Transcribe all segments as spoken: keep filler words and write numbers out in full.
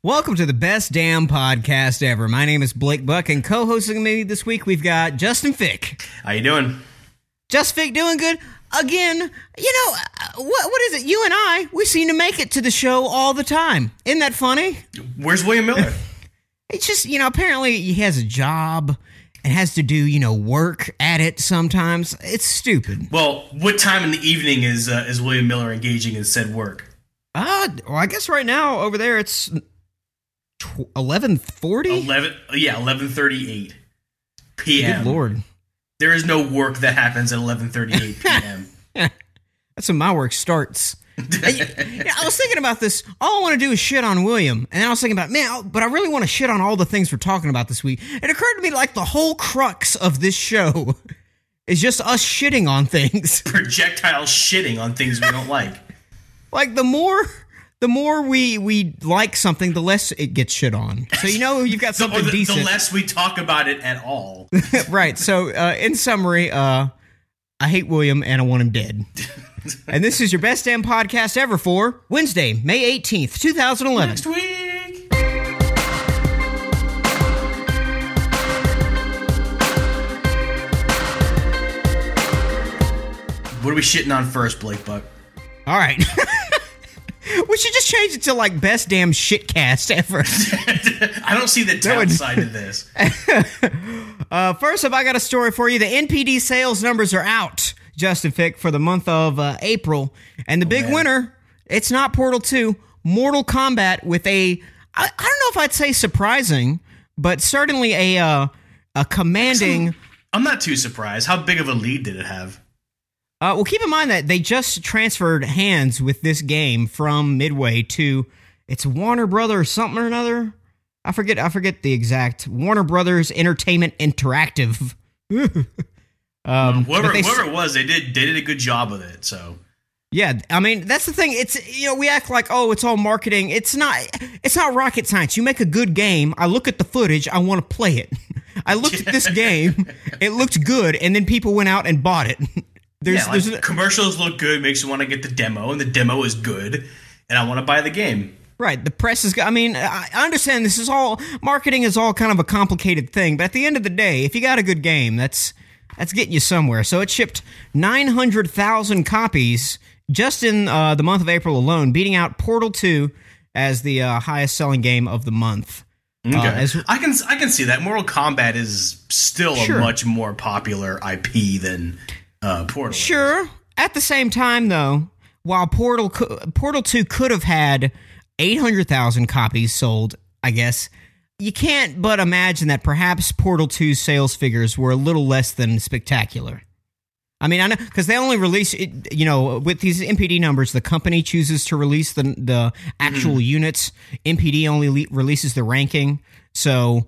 Welcome to the best damn podcast ever. My name is Blake Buck, and co-hosting me this week, we've got Justin Fick. How you doing? Just Fick doing good. Again, you know, what? what is it? You and I, we seem to make it to the show all the time. Isn't that funny? Where's William Miller? It's just, you know, apparently he has a job and has to do, you know, work at it sometimes. It's stupid. Well, what time in the evening is uh, is William Miller engaging in said work? Uh, well, I guess right now over there it's eleven forty? eleven, yeah, eleven thirty-eight p.m. Good Lord. There is no work that happens at eleven thirty-eight p.m. That's when my work starts. I, you know, I was thinking about this. All I want to do is shit on William. And I was thinking about, man, but I really want to shit on all the things we're talking about this week. It occurred to me like the whole crux of this show is just us shitting on things. Projectile shitting on things we don't like. Like, the more... The more we, we like something, the less it gets shit on. So, you know, you've got something the, the, decent. The less we talk about it at all. Right. So, uh, in summary, uh, I hate William and I want him dead. And this is your best damn podcast ever for Wednesday, May eighteenth, twenty eleven. Next week. What are we shitting on first, Blake Buck? All right. We should just change it to, like, best damn shitcast ever. I don't see the downside to this. uh, first up, I got a story for you. The N P D sales numbers are out, Justin Fick, for the month of uh, April. And the big man. winner, it's not Portal two, Mortal Kombat with a, I, I don't know if I'd say surprising, but certainly a, uh, a commanding... I'm not too surprised. How big of a lead did it have? Uh, well, keep in mind that they just transferred hands with this game from Midway to, it's Warner Brothers something or another. I forget. I forget the exact Warner Brothers Entertainment Interactive. um, whoever, they, whoever it was, they did they did a good job with it. So yeah, I mean that's the thing. It's you know we act like oh it's all marketing. It's not. It's not rocket science. You make a good game. I look at the footage. I want to play it. I looked at this game. It looked good, and then people went out and bought it. There's, yeah, like there's a, commercials look good, makes you want to get the demo, and the demo is good, and I want to buy the game. Right, the press is... I mean, I understand this is all... Marketing is all kind of a complicated thing, but at the end of the day, if you got a good game, that's that's getting you somewhere. So it shipped nine hundred thousand copies just in uh, the month of April alone, beating out Portal two as the uh, highest-selling game of the month. Okay. Uh, as, I can I can see that. Mortal Kombat is still sure. a much more popular I P than... Uh, Portal. Sure. At the same time, though, while Portal co- Portal two could have had eight hundred thousand copies sold, I guess, you can't but imagine that perhaps Portal two's sales figures were a little less than spectacular. I mean, I know, because they only release, it, you know, with these N P D numbers, the company chooses to release the, the actual mm-hmm. units. N P D only le- releases the ranking. So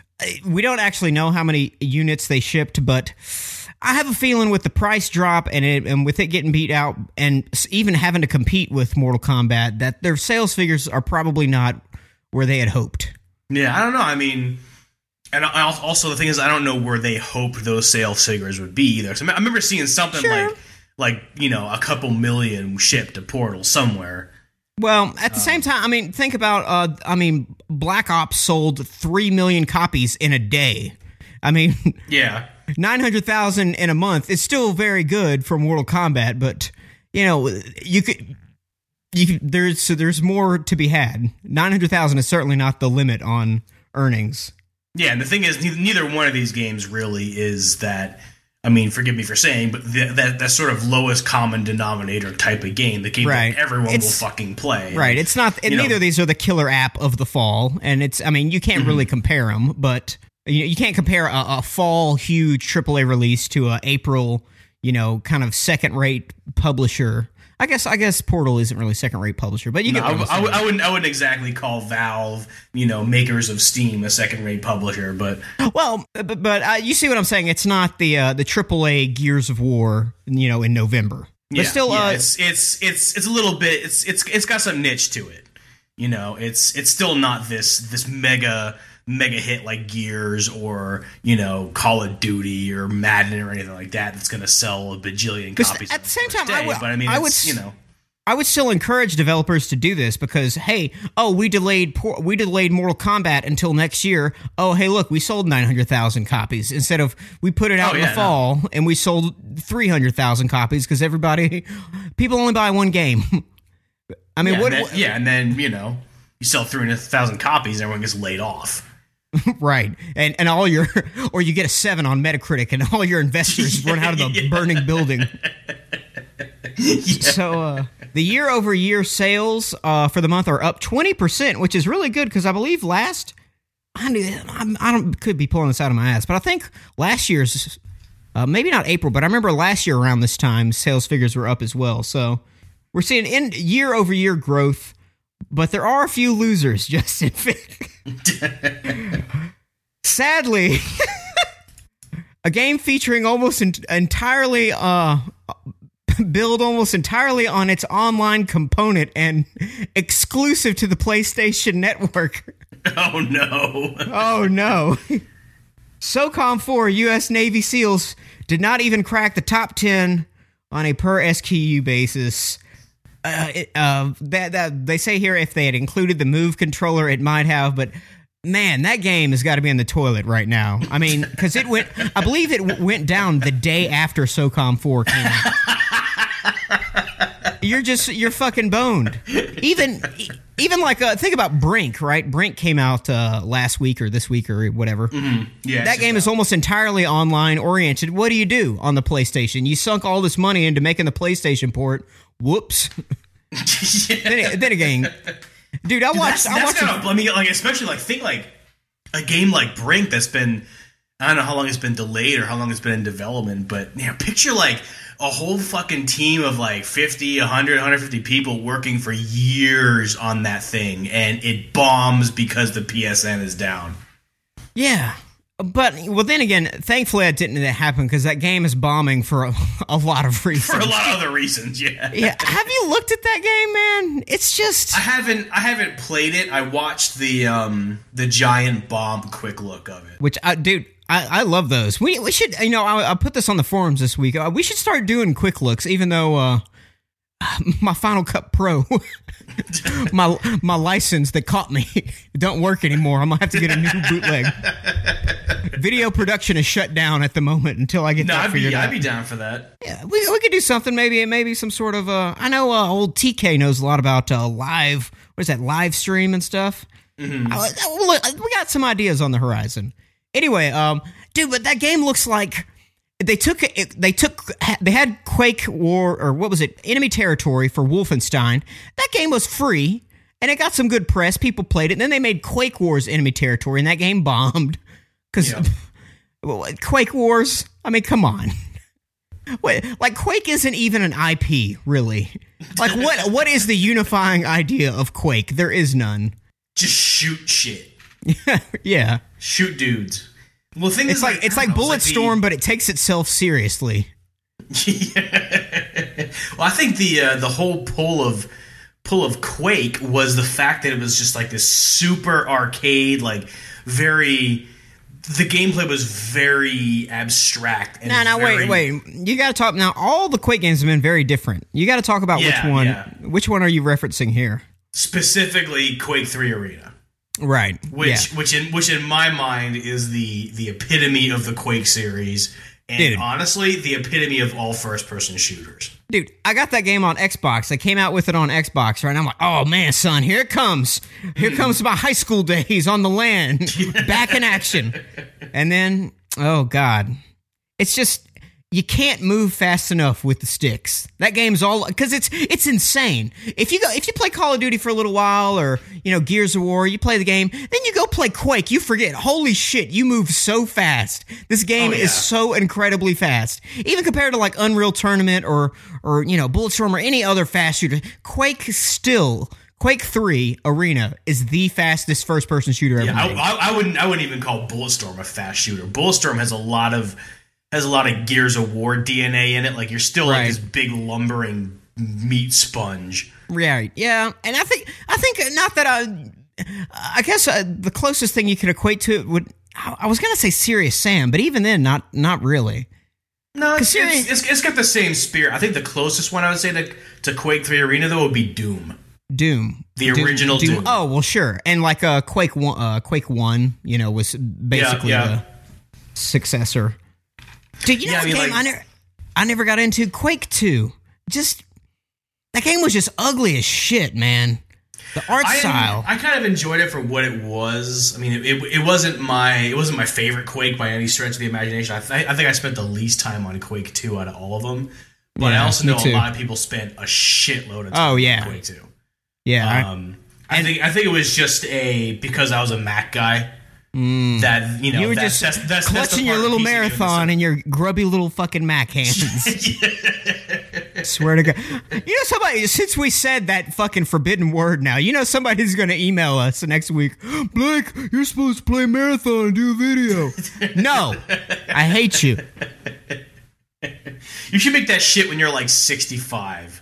we don't actually know how many units they shipped, but... I have a feeling with the price drop and it, and with it getting beat out and even having to compete with Mortal Kombat that their sales figures are probably not where they had hoped. Yeah, I don't know. I mean, and I also the thing is I don't know where they hoped those sales figures would be either. So I remember seeing something sure. like, like you know, a couple million shipped to Portal somewhere. Well, at the um, same time, I mean, think about, uh, I mean, Black Ops sold three million copies in a day. I mean... Yeah. nine hundred thousand in a month is still very good for Mortal Kombat, but you know you could you could, there's so there's more to be had. nine hundred thousand is certainly not the limit on earnings. Yeah, and the thing is, neither one of these games really is that. I mean, forgive me for saying, but the, that that sort of lowest common denominator type of game, the game right. that everyone it's, will fucking play. Right. It's not. And neither know, of these are the killer app of the fall, and it's. I mean, you can't mm-hmm. really compare them, but. You, you can't compare a, a fall huge triple A release to a April, you know, kind of second rate publisher. I guess I guess Portal isn't really second rate publisher, but you no, get. What I, I'm I, I wouldn't I wouldn't exactly call Valve, you know, makers of Steam a second rate publisher, but well, but, but uh, you see what I'm saying? It's not the uh, the triple A Gears of War, you know, in November. But yeah, still, yeah, uh, it's it's it's it's a little bit. It's it's it's got some niche to it. You know, it's it's still not this this mega. mega hit like Gears or, you know, Call of Duty or Madden or anything like that that's going to sell a bajillion copies. At the same time, day, I would, but I mean, I it's, would, you know, I would still encourage developers to do this because, hey, oh, we delayed por- we delayed Mortal Kombat until next year. Oh, hey, look, we sold nine hundred thousand copies instead of we put it out Oh, in yeah, the fall no. and we sold three hundred thousand copies because everybody, people only buy one game. I mean, yeah, what, and then, what? Yeah, and then, you know, you sell three hundred thousand copies and everyone gets laid off. Right, and and all your, or you get a seven on Metacritic and all your investors run out of the Yeah. burning building. Yeah. So uh, the year-over-year sales uh, for the month are up twenty percent, which is really good because I believe last, I, I'm, I don't could be pulling this out of my ass, but I think last year's, uh, maybe not April, but I remember last year around this time, sales figures were up as well. So we're seeing in year-over-year growth, but there are a few losers, Justin. Sadly, a game featuring almost en- entirely, uh, built almost entirely on its online component and exclusive to the PlayStation Network. Oh, no. Oh, no. SOCOM four U S Navy SEALs did not even crack the top ten on a per S K U basis. Uh, it, uh, that, that they say here if they had included the Move controller, it might have, but man, that game has got to be in the toilet right now. I mean, because it went, I believe it w- went down the day after SOCOM four came out. You're just, you're fucking boned. Even, even like, uh, think about Brink, right? Brink came out uh, last week or this week or whatever. Mm-hmm. Yeah, that game is almost entirely online oriented. What do you do on the PlayStation? You sunk all this money into making the PlayStation port. Whoops. yeah. then, then again, dude, I Dude, watched. That's, I that's watched. kind of, I mean, like, especially like think like a game like Brink that's been, I don't know how long it's been delayed or how long it's been in development, but you know, picture like a whole fucking team of like fifty, one hundred, one hundred fifty people working for years on that thing, and it bombs because the P S N is down. Yeah. But, well, then again, thankfully it didn't happen because that game is bombing for a, a lot of reasons. For a lot of other reasons, yeah. Yeah. Have you looked at that game, man? It's just. I haven't. I haven't played it. I watched the um the giant bomb quick look of it. Which, I, dude, I, I love those. We we should, you know, I, I put this on the forums this week. Uh, we should start doing quick looks, even though uh, my Final Cut Pro, my my license that caught me, don't work anymore. I'm gonna have to get a new bootleg. Video production is shut down at the moment until I get No, that I'd figured be out. I'd be down for that. Yeah, we we could do something. Maybe maybe some sort of. Uh, I know uh, old T K knows a lot about uh, live. What is that? Live stream and stuff. Mm-hmm. I, I, look, we got some ideas on the horizon. Anyway, um, dude, but that game looks like they took it, they took they had Quake War or what was it? Enemy Territory for Wolfenstein. That game was free and it got some good press. People played it. And then they made Quake Wars Enemy Territory, and that game bombed because Yeah. Quake Wars. I mean, come on. Wait, like Quake isn't even an I P, really. Like what? What is the unifying idea of Quake? There is none. Just shoot shit. Yeah, Shoot dudes. Well, the thing it's is, like it's like I don't know, Bulletstorm, the- but it takes itself seriously. Yeah. Well, I think the uh, the whole pull of pull of Quake was the fact that it was just like this super arcade, like very. The gameplay was very abstract. And No, no, very, wait, wait. You got to talk now. All the Quake games have been very different. You got to talk about Yeah, which one. yeah. Which one are you referencing here? Specifically, Quake three Arena, Right. which yeah. which in which in my mind is the the epitome of the Quake series, and Dude. honestly, the epitome of all first person shooters. Dude, I got that game on Xbox. They came out with it on Xbox, right? And I'm like, oh man, son, here it comes. Here comes my high school days on the land, back in action. And then, oh god, it's just you can't move fast enough with the sticks. That game's all because it's it's insane. If you go, if you play Call of Duty for a little while, or you know Gears of War, you play the game, then you go play Quake. You forget, holy shit, you move so fast. This game Oh, yeah. is so incredibly fast, even compared to like Unreal Tournament or or you know Bulletstorm or any other fast shooter. Quake still. Quake three Arena is the fastest first-person shooter ever Yeah, made. I, I, I wouldn't I wouldn't even call Bulletstorm a fast shooter. Bulletstorm has a lot of has a lot of Gears of War D N A in it. Like you're still Right. like this big lumbering meat sponge. Right. Yeah. And I think I think not that I. I guess uh, the closest thing you could equate to it would. I I was gonna say Serious Sam, but even then, not not really. No, it's, serious- it's, it's, it's got the same spirit. I think the closest one I would say to, to Quake three Arena, though, would be Doom. Doom. The Doom, original Doom. Oh, well, sure. And like uh, Quake one, uh, Quake one, you know, was basically Yeah, yeah. the successor. Dude, you know Yeah, I what mean, game like- I, never, I never got into? Quake two. Just, that game was just ugly as shit, man. The art I, style. I kind of enjoyed it for what it was. I mean, it, it, it wasn't my it wasn't my favorite Quake by any stretch of the imagination. I, th- I think I spent the least time on Quake two out of all of them. But Yeah, I also me know too. a lot of people spent a shitload of time Oh, yeah. on Quake two. yeah. I- Um, I think I think it was just a because I was a Mac guy that you know you were that, just that's, that's, that's the clutching your part little piecing it into marathon in your grubby little fucking Mac hands. Swear to God. You know somebody, since we said that fucking forbidden word now, you know somebody's going to email us next week. Blake, you're supposed to play marathon and do a video. No. I hate you. You should make that shit when you're like sixty-five.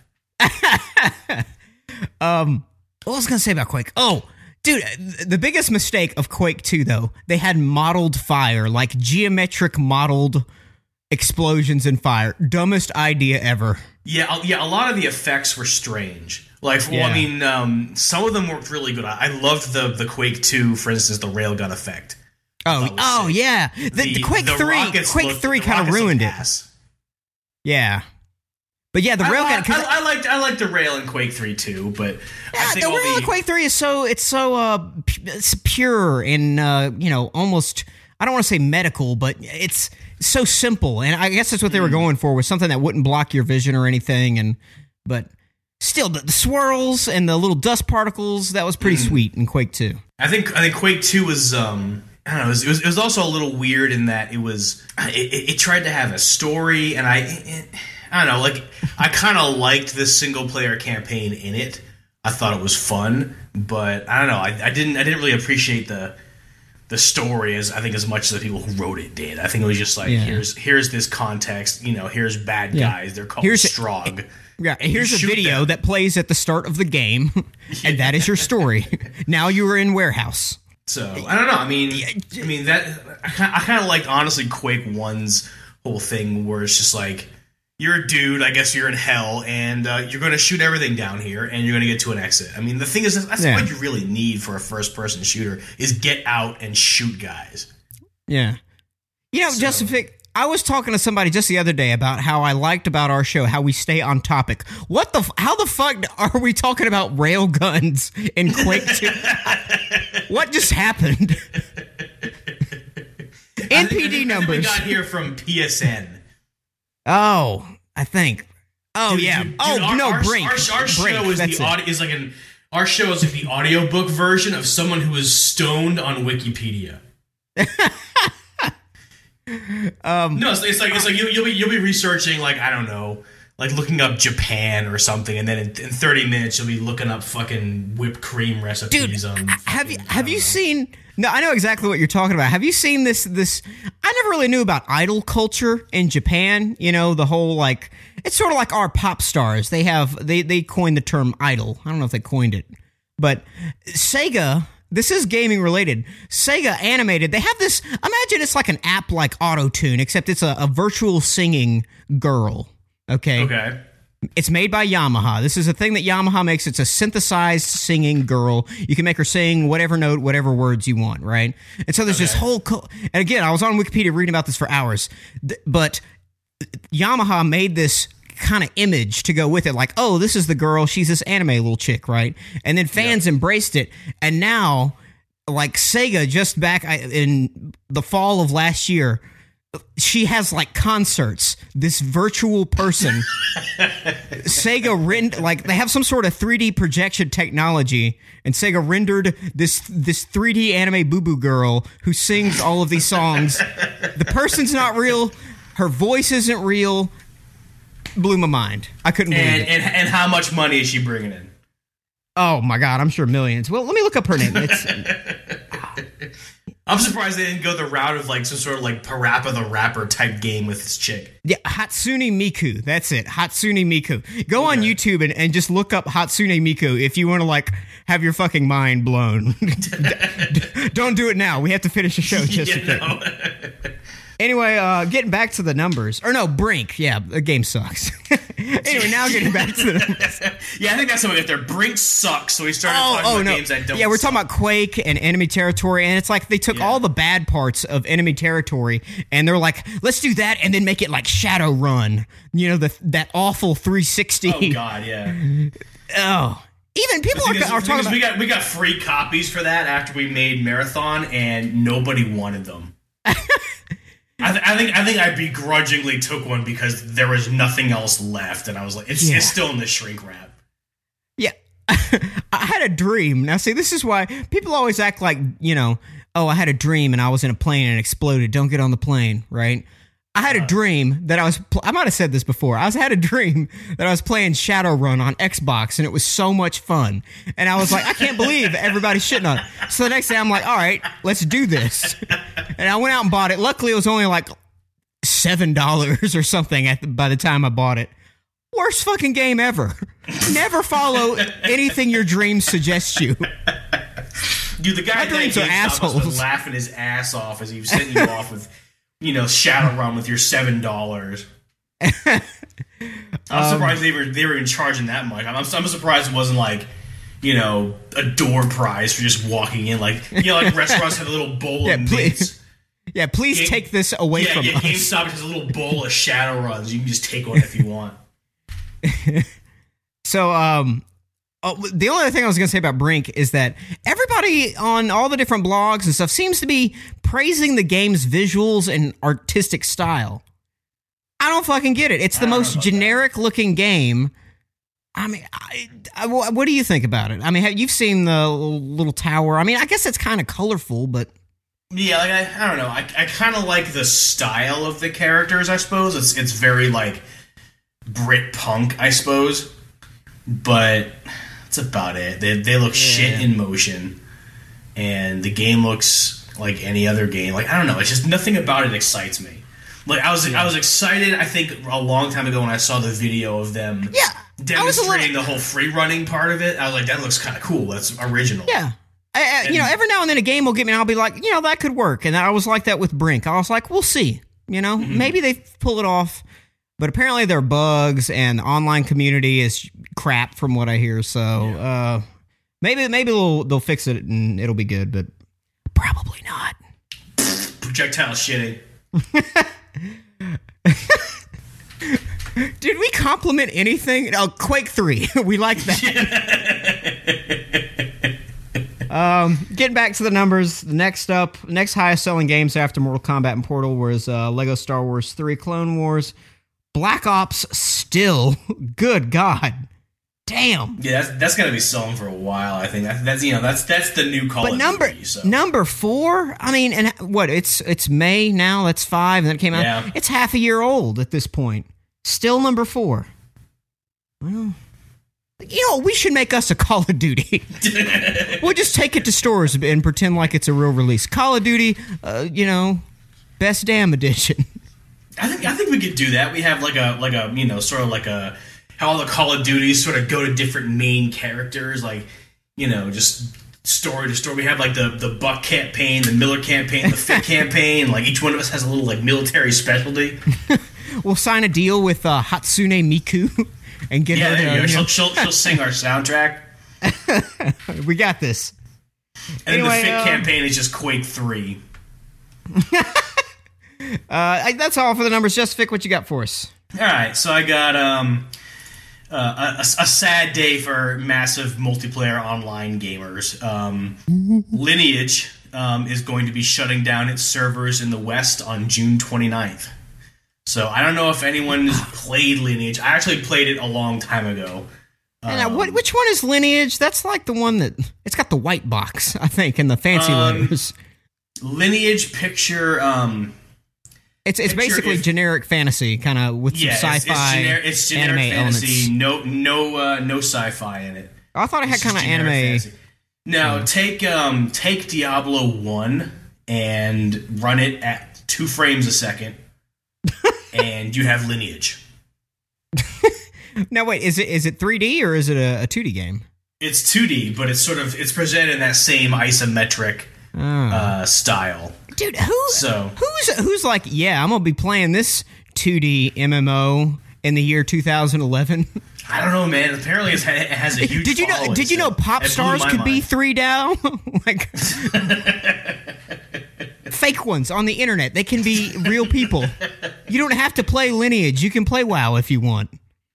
Um, what was I going to say about Quake? Oh, dude, the biggest mistake of Quake two, though, they had modeled fire, like geometric modeled explosions and fire. Dumbest idea ever. Yeah, a- yeah. A lot of the effects were strange. Like, well, Yeah. I mean, um, some of them worked really good. I, I loved the the Quake two, for instance, the railgun effect. Oh, That was oh sick. yeah. The, the Quake the three, rockets Quake looked- three the kind of rockets ruined it. looked ass. Yeah, but yeah, the I, railgun. I, 'cause I, I liked I liked the rail in Quake three too, but I yeah, think the all rail in Quake three is so it's so uh pu- it's pure and uh you know almost I don't want to say medical, but it's so simple, and I guess that's what they were going for, was something that wouldn't block your vision or anything, and but still the, the swirls and the little dust particles, that was pretty sweet in Quake two. I think I think Quake two was um I don't know it was, it was it was also a little weird in that it was it, it, it tried to have a story, and I it, I don't know like I kind of liked the single player campaign in it. I thought it was fun, but I don't know I, I didn't I didn't really appreciate the the story as I think as much as the people who wrote it did. I think it was just like Yeah. here's here's this context, you know, here's bad Yeah. guys, they're called Here's- Strogg. Yeah, And here's you a shoot video them. that plays at the start of the game, and that is your story. Now you are in warehouse. So I don't know. I mean, I mean that I kind I kind of liked honestly Quake one's whole thing where it's just like you're a dude. I guess you're in hell, and uh, you're going to shoot everything down here, and you're going to get to an exit. I mean, the thing is, that's Yeah. what you really need for a first person shooter is get out and shoot guys. Yeah. You know, So- Justin Fick, I was talking to somebody just the other day about how I liked about our show how we stay on topic. What the? f- How the fuck are we talking about rail guns in Quake two? What just happened? N P D I think we numbers. got here from P S N. Oh, I think. Oh Dude, yeah. dude, oh dude, our, no, our, Brink. Our, our Brink, show is that's the it. audio is like an our show is like the audiobook version of someone who is stoned on Wikipedia. Um, no, it's, it's like it's like you'll, you'll be you'll be researching like I don't know, like looking up Japan or something, and then in, in thirty minutes you'll be looking up fucking whipped cream recipes. Dude, on have you fucking, I have don't you know. seen? No, I know exactly what you're talking about. Have you seen this? This I never really knew about idol culture in Japan. You know, the whole like it's sort of like our pop stars. They have they they coined the term idol. I don't know if they coined it, but Sega. This is gaming related. Sega animated. They have this. Imagine it's like an app like AutoTune, except it's a, a virtual singing girl. Okay. Okay. It's made by Yamaha. This is a thing that Yamaha makes. It's a synthesized singing girl. You can make her sing whatever note, whatever words you want, right? And so there's this Okay. whole... Co- and again, I was on Wikipedia reading about this for hours. Th- but Yamaha made this kind of image to go with it. Like, oh, this is the girl. She's this anime little chick, right? And then fans embraced it. And now, like Sega, just back I- in the fall of last year... She has like concerts. This virtual person, Sega rend like they have some sort of three D projection technology, and Sega rendered this this three D anime boo boo girl who sings all of these songs. The person's not real. Her voice isn't real. Blew my mind. I couldn't believe And, it. and and how much money is she bringing in? Oh my god, I'm sure millions. Well, let me look up her name. It's I'm surprised they didn't go the route of like some sort of like Parappa the Rapper type game with this chick. Yeah, Hatsune Miku. That's it. Hatsune Miku. Go on Okay. YouTube and, and just look up Hatsune Miku if you want to like have your fucking mind blown. Don't do it now. We have to finish the show, Jessica. You know? Anyway, uh, getting back to the numbers. Or no, Brink. Yeah, the game sucks. Anyway, now getting back to the numbers. Yeah, I think that's something that there. Brink sucks, so we started Oh, talking oh about no. games that don't Yeah, we're suck. talking about Quake and enemy territory, and it's like they took Yeah. all the bad parts of enemy territory, and they're like, let's do that, and then make it like Shadowrun. You know, the that awful three sixty. Oh god, yeah. Oh. Even people The are, thing is- are the thing talking is about... we got we got free copies for that after we made Marathon, and nobody wanted them. I, th- I think I think I begrudgingly took one because there was nothing else left, and I was like, it's, Yeah. it's still in the shrink wrap. Yeah. I had a dream. Now, see, this is why people always act like, you know, oh, I had a dream and I was in a plane and it exploded. Don't get on the plane, right? I had a dream that I was, pl- I might have said this before. I was had a dream that I was playing Shadowrun on Xbox and it was so much fun. And I was like, I can't believe everybody's shitting on it. So the next day I'm like, all right, let's do this. And I went out and bought it. Luckily, it was only like seven dollars or something at the, by the time I bought it. Worst fucking game ever. Never follow anything your dreams suggest you. Dude, the guy My at dreams are GameStop must have been assholes. laughing his ass off as he was sending you off with, you know, Shadowrun with your seven dollars. I'm Um, surprised they were they were even charging that much. I'm, I'm surprised it wasn't like, you know, a door prize for just walking in. Like, you know, like restaurants have a little bowl Yeah, of please. mints. Yeah, please Game- take this away Yeah, from yeah, us. GameStop has a little bowl of Shadowruns. You can just take one if you want. So, um, oh, the only other thing I was going to say about Brink is that everybody on all the different blogs and stuff seems to be praising the game's visuals and artistic style. I don't fucking get it. It's the I don't know most about generic looking game. I mean, I, I, what do you think about it? I mean, have, you've seen the little tower. I mean, I guess it's kind of colorful, but Yeah, like I, I don't know. I, I kind of like the style of the characters. I suppose it's it's very like Brit punk, I suppose. But that's about it. They they look shit in motion, and the game looks like any other game. Like I don't know. It's just nothing about it excites me. Like I was I was excited. I think a long time ago when I saw the video of them yeah, I was a demonstrating little, the whole free running part of it. I was like, that looks kind of cool. That's original. yeah. I, I, you know, every now and then a game will get me, and I'll be like, you know, that could work. And I was like that with Brink. I was like, we'll see. You know, Mm-hmm. maybe they pull it off. But apparently there are bugs, and the online community is crap from what I hear. So uh, maybe maybe they'll they'll fix it and it'll be good, but probably not. Projectile shitting. Did we compliment anything? Oh, Quake three. We like that. um, getting back to the numbers, next up, next highest selling games after Mortal Kombat and Portal was uh, Lego Star Wars three Clone Wars. Black Ops still. Good God. Damn. Yeah, that's, that's gonna be selling for a while. I think that, that's you know that's that's the new Call But of number Duty. So. number four, I mean, and what? It's it's May now. That's five, and then it came out. Yeah. It's half a year old at this point. Still number four. Well, you know, we should make us a Call of Duty. We'll just take it to stores and pretend like it's a real release. Call of Duty, uh, you know, best damn edition. I think I think we could do that. We have like a like a you know sort of like a how all the Call of Duties sort of go to different main characters, like you know just story to story. We have like the the Buck campaign, the Miller campaign, the Fit campaign. Like each one of us has a little like military specialty. We'll sign a deal with uh, Hatsune Miku and get Yeah, her there you go. to. She'll, You she'll she'll sing our soundtrack. know, we got this. And Anyway, then the Fit um, campaign is just Quake three. Uh, that's all for the numbers. Just Vic, what you got for us? All right, so I got um, uh, a, a sad day for massive multiplayer online gamers. Um, Lineage um, is going to be shutting down its servers in the West on June twenty-ninth. So I don't know if anyone has played Lineage. I actually played it a long time ago. And uh, what, which one is Lineage? That's like the one that it's got the white box, I think, and the fancy Um, letters. Lineage picture... Um, It's it's picture basically if- generic fantasy, kind of with yeah, some it's, it's, sci-fi, gener- it's generic anime fantasy. elements. No, no, uh, no sci-fi in it. Oh, I thought it had It's kind of just generic anime. fantasy. Now take um, take Diablo one and run it at two frames a second, and you have Lineage. Now wait, is it is it three D or is it a, a two D game? It's two D, but it's sort of it's presented in that same isometric Oh. uh, style. Dude, who So who's who's like, yeah, I'm gonna be playing this two D M M O in the year two thousand eleven. I don't know, man. Apparently, it's, it has a huge. Did you know? following, Did you so know pop it blew stars my could be mind. three D A O? Like fake ones on the internet. They can be real people. You don't have to play Lineage. You can play WoW if you want.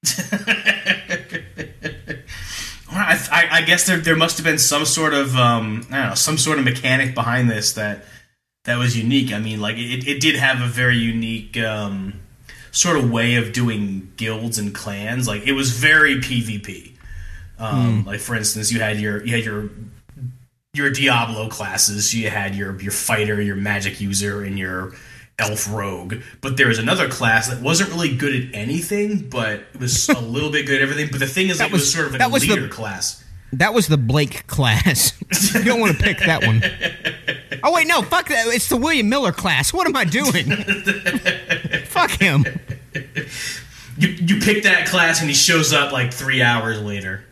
I, I, I guess there there must have been some sort of um, I don't know, some sort of mechanic behind this that that was unique. I mean, like it, it did have a very unique um, sort of way of doing guilds and clans. Like it was very PvP. Um, mm. Like for instance, you had your you had your your Diablo classes. You had your your fighter, your magic user, and your elf rogue. But there was another class that wasn't really good at anything, but it was a little bit good at everything. But the thing is, like, it was sort of like a leader the, class. That was the Blake class. You don't want to pick that one. Oh wait, no, fuck that. It's the William Miller class. What am I doing? Fuck him. You you pick that class and he shows up like three hours later.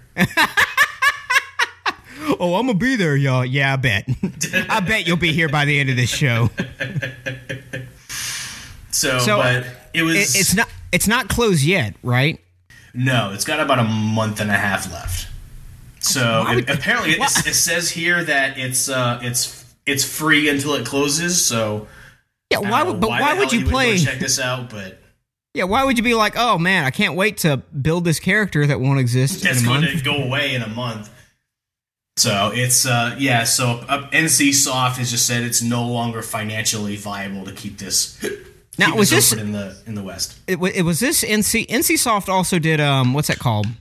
Oh, I'm gonna be there, y'all. Yeah, I bet. I bet you'll be here by the end of this show. So, so but it was. It, it's not. It's not closed yet, right? No, it's got about a month and a half left. So it, would, apparently, it, it says here that it's uh, it's it's free until it closes. So yeah, why would? But why, why would you play? Would check this out, but. Yeah, why would you be like, oh man, I can't wait to build this character that won't exist That's in a going month? to go away in a month. So it's uh, yeah. So uh, N C Soft has just said it's no longer financially viable to keep this. Now keep was this this in the in the West? It, it was this N C N C Soft also did um what's that called?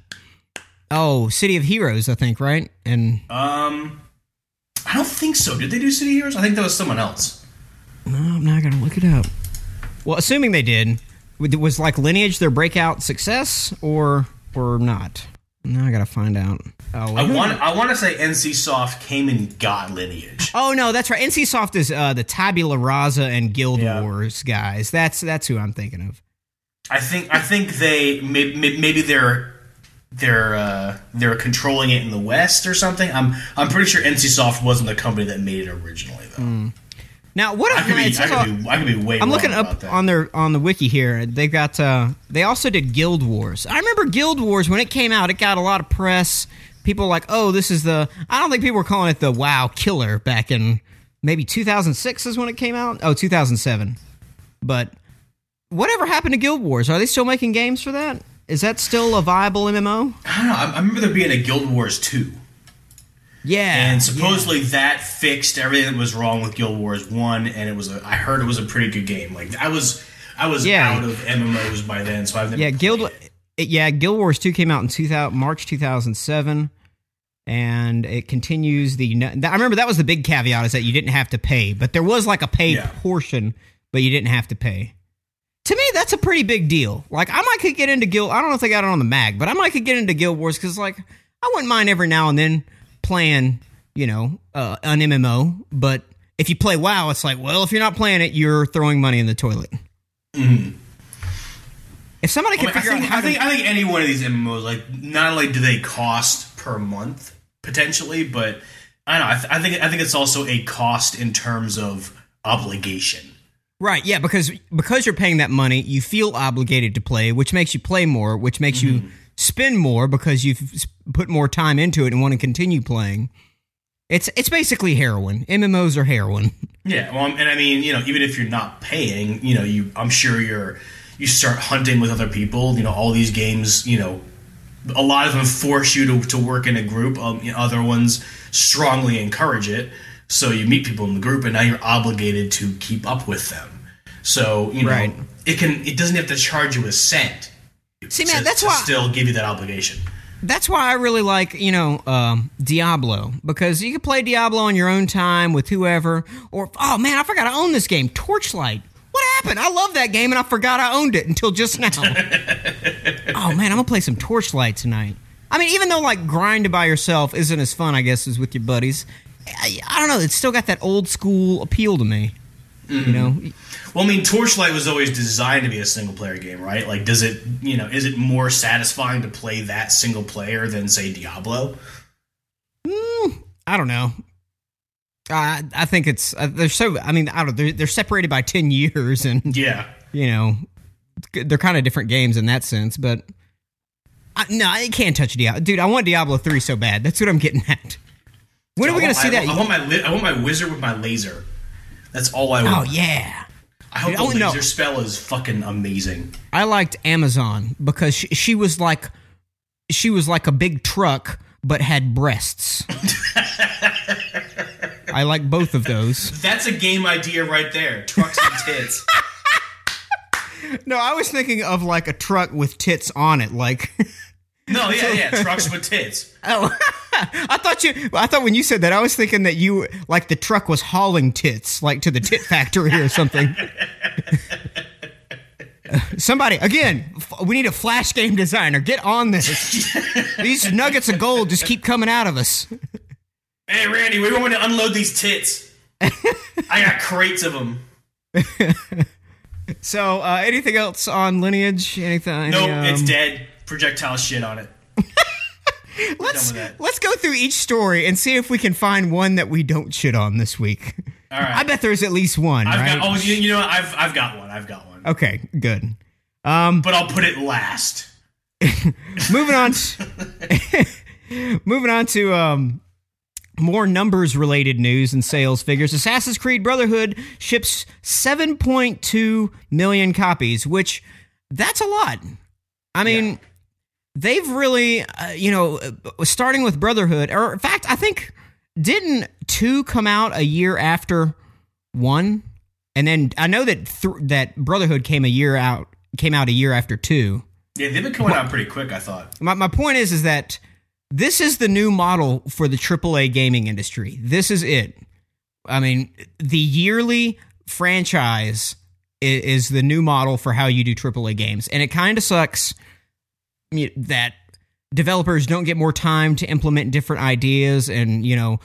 Oh, City of Heroes, I think, right? And um, I don't think so. Did they do City of Heroes? I think that was someone else. No, I'm not gonna look it up. Well, assuming they did. Was like Lineage their breakout success or or not? Now I gotta find out. Oh, I want I want to say N C Soft came and got Lineage. Oh no, that's right. N C Soft is uh, the Tabula Rasa and Guild yeah. Wars guys. That's that's who I'm thinking of. I think I think they maybe, maybe they're they're uh, they're controlling it in the West or something. I'm I'm pretty sure N C Soft wasn't the company that made it originally though. Mm. Now, what I could, be, I, could be, I could be way. I'm looking wrong up about that. on their on the wiki here. They've got. Uh, they also did Guild Wars. I remember Guild Wars when it came out. It got a lot of press. People were like, "Oh, this is the." I don't think people were calling it the WoW killer back in maybe two thousand six is when it came out. Oh, two thousand seven. But whatever happened to Guild Wars? Are they still making games for that? Is that still a viable M M O? I don't know. I, I remember there being a Guild Wars two. Yeah, and supposedly yeah. that fixed everything that was wrong with Guild Wars one, and it was a, I heard it was a pretty good game. Like I was, I was yeah. out of M M Os by then, so I've never. Yeah, Guild. It. It, yeah, Guild Wars two came out in two thousand, March two thousand seven, and it continues the. I remember that was the big caveat is that you didn't have to pay, but there was like a paid yeah. portion, but you didn't have to pay. To me, that's a pretty big deal. Like I might could get into Guild. I don't know if they got it on the Mag, but I might could get into Guild Wars because like I wouldn't mind every now and then playing. You know, uh, an M M O, but if you play WoW, it's like, well, if you're not playing it, you're throwing money in the toilet. Mm-hmm. If somebody can I mean, figure I think, out how I think, to... I think any one of these M M Os, like, not only do they cost per month, potentially, but, I don't know, I, th- I think I think it's also a cost in terms of obligation. Right, yeah, because because you're paying that money, you feel obligated to play, which makes you play more, which makes mm-hmm. you spend more because you've put more time into it and want to continue playing. It's it's basically heroin. M M Os are heroin. Yeah, well, and I mean, you know, even if you're not paying, you know, you I'm sure you're you start hunting with other people. You know, all these games, you know, a lot of them force you to, to work in a group. Um, you know, other ones strongly encourage it. So you meet people in the group, and now you're obligated to keep up with them. So you know, right. it can it doesn't have to charge you a cent. See, man, to, that's to why still give you that obligation. That's why I really like, you know, um, Diablo, because you can play Diablo on your own time with whoever, or, oh man, I forgot I own this game, Torchlight. What happened? I love that game, and I forgot I owned it until just now. Oh man, I'm gonna play some Torchlight tonight. I mean, even though, like, grind by yourself isn't as fun, I guess, as with your buddies, I, I don't know, it's still got that old school appeal to me, mm-hmm. you know? Well, I mean, Torchlight was always designed to be a single-player game, right? Like, does it, you know, is it more satisfying to play that single player than, say, Diablo? Mm, I don't know. Uh, I think it's uh, they're so. I mean, I don't. They're, they're separated by ten years, and yeah, you know, they're kind of different games in that sense. But I, no, I can't touch Diablo, dude. I want Diablo three so bad. That's what I'm getting at. When so are we going to see I, that? I want my li- I want my wizard with my laser. That's all I want. Oh yeah. I hope dude, the oh, laser no. spell is fucking amazing. I liked Amazon because she, she was like she was like a big truck but had breasts. I like both of those. That's a game idea right there. Trucks and tits. No, I was thinking of like a truck with tits on it, like. No, yeah, yeah, trucks with tits. Oh, I thought you. I thought when you said that, I was thinking that you like the truck was hauling tits, like to the tit factory or something. Somebody again, we need a flash game designer. Get on this. These nuggets of gold just keep coming out of us. Hey, Randy, we want to unload these tits. I got crates of them. So, uh, anything else on Lineage? Anything? Nope, um, it's dead. Projectile shit on it. let's let's go through each story and see if we can find one that we don't shit on this week. All right. I bet there's at least one. I've right? got. Oh, you, you know what? I've I've got one. I've got one. Okay, good. Um, but I'll put it last. moving on. To, moving on to um, more numbers-related news and sales figures. Assassin's Creed Brotherhood ships seven point two million copies, which that's a lot. I mean. Yeah. They've really, uh, you know, starting with Brotherhood, or in fact, I think, didn't two come out a year after one? And then I know that th- that Brotherhood came a year out, came out a year after two. Yeah, they've been coming well, out pretty quick, I thought. My, my point is, is that this is the new model for the triple A gaming industry. This is it. I mean, the yearly franchise is, is the new model for how you do triple A games. And it kind of sucks that developers don't get more time to implement different ideas and, you know,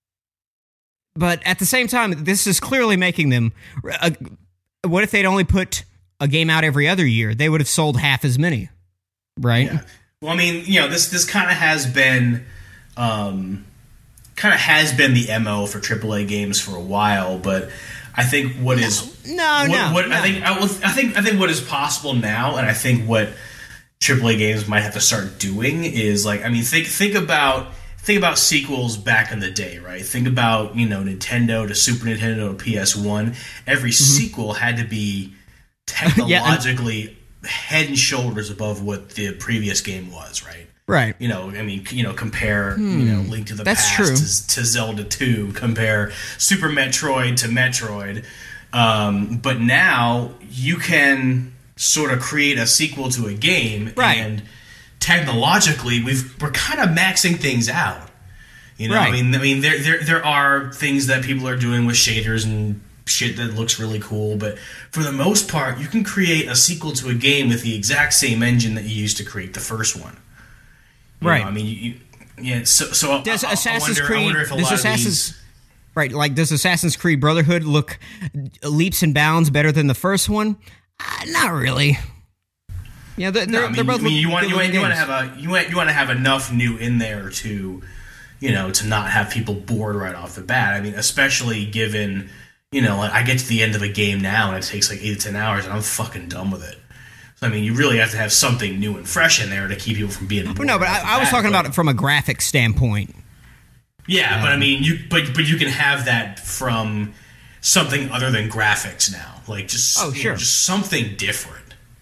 but at the same time, this is clearly making them, uh, what if they'd only put a game out every other year? They would have sold half as many, right? Yeah. Well, I mean, you know, this, this kind of has been, um, kind of has been the M O for triple A games for a while, but I think what is, no, what, no, what no. I think, I, I think, I think what is possible now, and I think what triple A games might have to start doing is like, I mean, think think about think about sequels back in the day, right? Think about, you know, Nintendo to Super Nintendo to P S one. Every mm-hmm. sequel had to be technologically yeah, head and shoulders above what the previous game was, right? Right. You know, I mean, you know, compare, hmm. you know, Link to the That's Past true. To, to Zelda two, compare Super Metroid to Metroid. Um, but now you can sort of create a sequel to a game, right. and technologically we've we're kind of maxing things out. You know, right. I mean, I mean, there there there are things that people are doing with shaders and shit that looks really cool, but for the most part, you can create a sequel to a game with the exact same engine that you used to create the first one. You right. know, I mean, you, you, yeah. So, so does I, Assassin's I wonder, Creed? I wonder if a does lot Assassin's of these, right? Like, does Assassin's Creed Brotherhood look leaps and bounds better than the first one? Uh, not really. Yeah, they're, no, I mean, they're both. I mean, you want you want, you want to games. have a you want you want to have enough new in there to, you know, to not have people bored right off the bat. I mean, especially given, you know, like I get to the end of a game now and it takes like eight to ten hours and I'm fucking done with it. So I mean, you really have to have something new and fresh in there to keep people from being bored. No, but right I, I was bat, talking but, about it from a graphic standpoint. Yeah, um, but I mean, you but but you can have that from something other than graphics now, like just oh sure, know, just something different.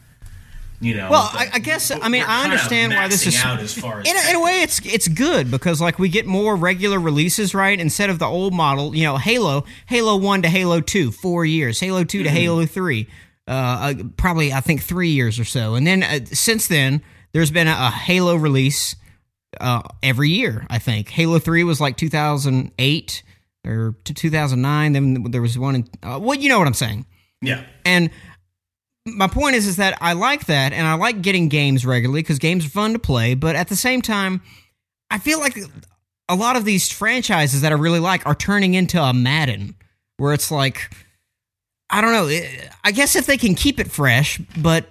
You know, well, but, I, I guess I mean I understand why this is out as far as in, a, in a way it's it's good because like we get more regular releases, right? Instead of the old model, you know, Halo, Halo one to Halo two, four years, Halo two to mm-hmm. Halo three, uh, uh, probably I think three years or so, and then uh, since then there's been a, a Halo release uh, every year. I think Halo three was like two thousand eight or to two thousand nine. Then there was one in uh, well, you know what I'm saying? Yeah, and. My point is, is that I like that, and I like getting games regularly because games are fun to play. But at the same time, I feel like a lot of these franchises that I really like are turning into a Madden, where it's like, I don't know. I guess if they can keep it fresh, but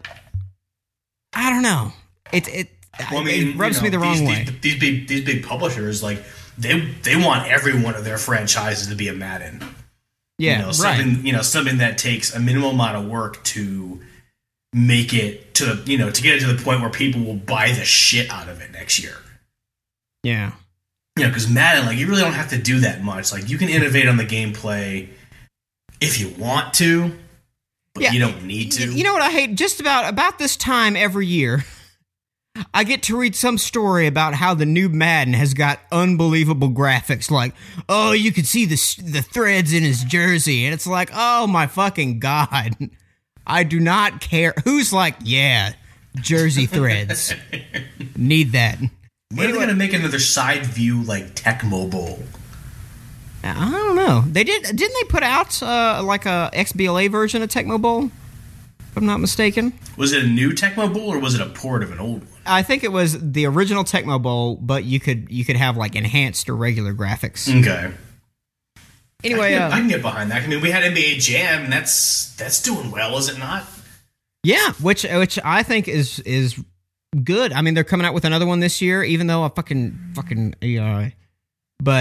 I don't know. It it, well, I mean, it rubs you know, me the wrong these, way. These, these big these big publishers, like they they want every one of their franchises to be a Madden. Yeah, you know, something right. you know something that takes a minimal amount of work to make it to the you know to get it to the point where people will buy the shit out of it next year. Yeah, you know, because Madden, like, you really don't have to do that much. Like, you can innovate on the gameplay if you want to, but yeah. you don't need to. You know what I hate? Just about about this time every year, I get to read some story about how the new Madden has got unbelievable graphics. Like, oh, you could see the the threads in his jersey, and it's like, oh my fucking god, I do not care. Who's like, yeah, jersey threads, need that. When are they going to make another side view like Tecmo Bowl? I don't know. They did, didn't they put out uh, like a X B L A version of Tecmo Bowl? If I'm not mistaken. Was it a new Tecmo Bowl or was it a port of an old one? I think it was the original Tecmo Bowl, but you could you could have like enhanced or regular graphics. Okay. Anyway, I can, uh, get, I can get behind that. I mean, we had N B A Jam, and that's that's doing well, is it not? Yeah, which which I think is is good. I mean, they're coming out with another one this year, even though I fucking fucking A I. But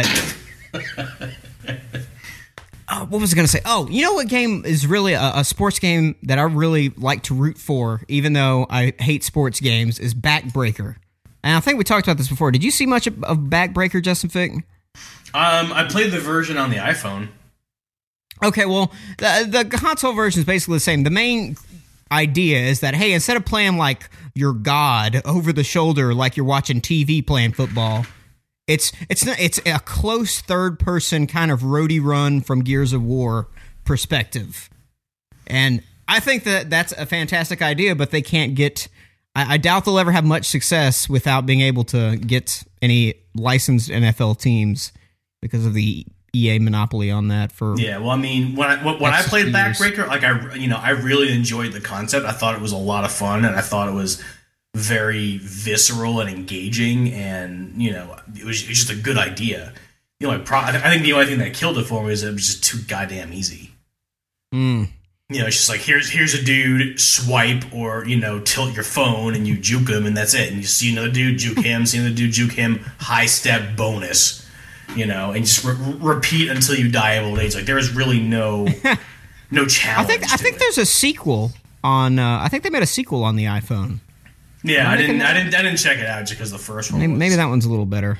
oh, what was I going to say? Oh, you know what game is really a, a sports game that I really like to root for, even though I hate sports games, is Backbreaker. And I think we talked about this before. Did you see much of, of Backbreaker, Justin Fick? Um, I played the version on the iPhone. Okay, well, the, the console version is basically the same. The main idea is that, hey, instead of playing like your god over the shoulder like you're watching T V playing football, it's it's not, it's a close third person kind of roadie run from Gears of War perspective. And I think that that's a fantastic idea, but they can't get I, I doubt they'll ever have much success without being able to get any licensed N F L teams because of the E A monopoly on that. For yeah, well, I mean, when I when I played years. Backbreaker, like I you know I really enjoyed the concept. I thought it was a lot of fun, and I thought it was very visceral and engaging, and you know it was, it was just a good idea. The only pro- I think the only thing that killed it for me is it was just too goddamn easy. Mm. You know, it's just like here's here's a dude, swipe or you know tilt your phone and you juke him, and that's it. And you see another dude juke him, see another dude juke him, high step bonus. You know, and just re- repeat until you die of old age. Like there is really no no challenge. I think I think it. there's a sequel on. Uh, I think they made a sequel on the iPhone. Yeah, I didn't, I didn't. I didn't check it out just because the first one. Maybe, was. maybe that one's a little better.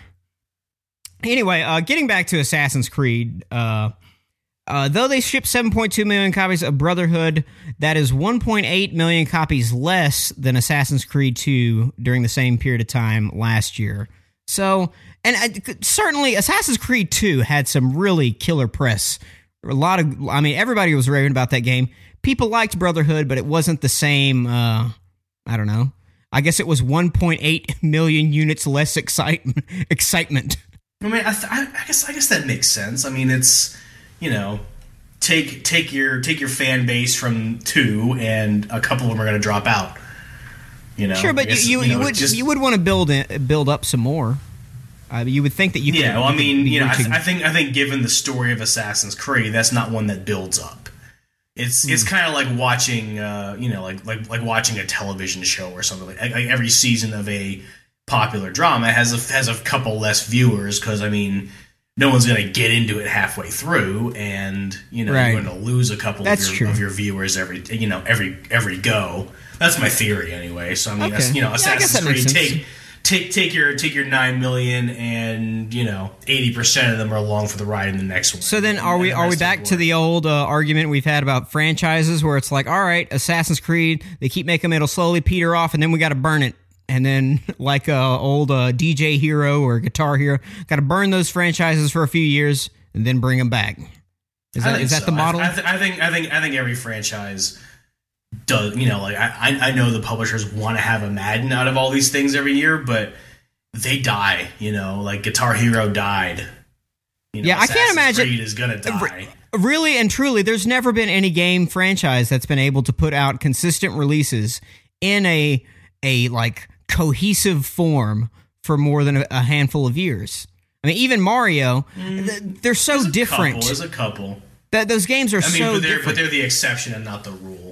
Anyway, uh, getting back to Assassin's Creed, uh, uh, though they shipped seven point two million copies of Brotherhood, that is one point eight million copies less than Assassin's Creed two during the same period of time last year. So, and uh, certainly Assassin's Creed two had some really killer press. A lot of, I mean, everybody was raving about that game. People liked Brotherhood, but it wasn't the same. Uh, I don't know. I guess it was one point eight million units less excitement. Excitement. I mean, I, th- I guess I guess that makes sense. I mean, it's you know, take take your take your fan base from two, and a couple of them are going to drop out. You know, sure, but guess, you you, you, know, you would just, you would want to build in, build up some more. Uh, you would think that you. Yeah, could, well, I mean, you know, I, reaching... th- I think I think given the story of Assassin's Creed, that's not one that builds up. It's mm. it's kind of like watching, uh, you know, like like like watching a television show or something. Like, like every season of a popular drama has a has a couple less viewers because I mean, no one's going to get into it halfway through, and you know, right. you're going to lose a couple that's of your, true. of your viewers every you know every every go. That's my theory anyway. So I mean, okay. you know, yeah, Assassin's Creed take. Take take your take your nine million and you know eighty percent of them are along for the ride in the next one. So then, are we are we back to the old uh, argument we've had about franchises, where it's like, all right, Assassin's Creed, they keep making them, it'll slowly peter off, and then we got to burn it, and then like uh, old uh, D J Hero or Guitar Hero, got to burn those franchises for a few years and then bring them back. Is that is that so. the model? I, th- I think I think I think every franchise does. You know, like I I know the publishers want to have a Madden out of all these things every year, but they die. You know, like Guitar Hero died. You know, yeah, Assassin's I can't imagine. Creed is gonna die. Really and truly, there's never been any game franchise that's been able to put out consistent releases in a a like cohesive form for more than a, a handful of years. I mean, even Mario, mm, th- they're so there's a different. Couple, there's a couple. That those games are I mean, so but they're, different. but they're the exception and not the rule.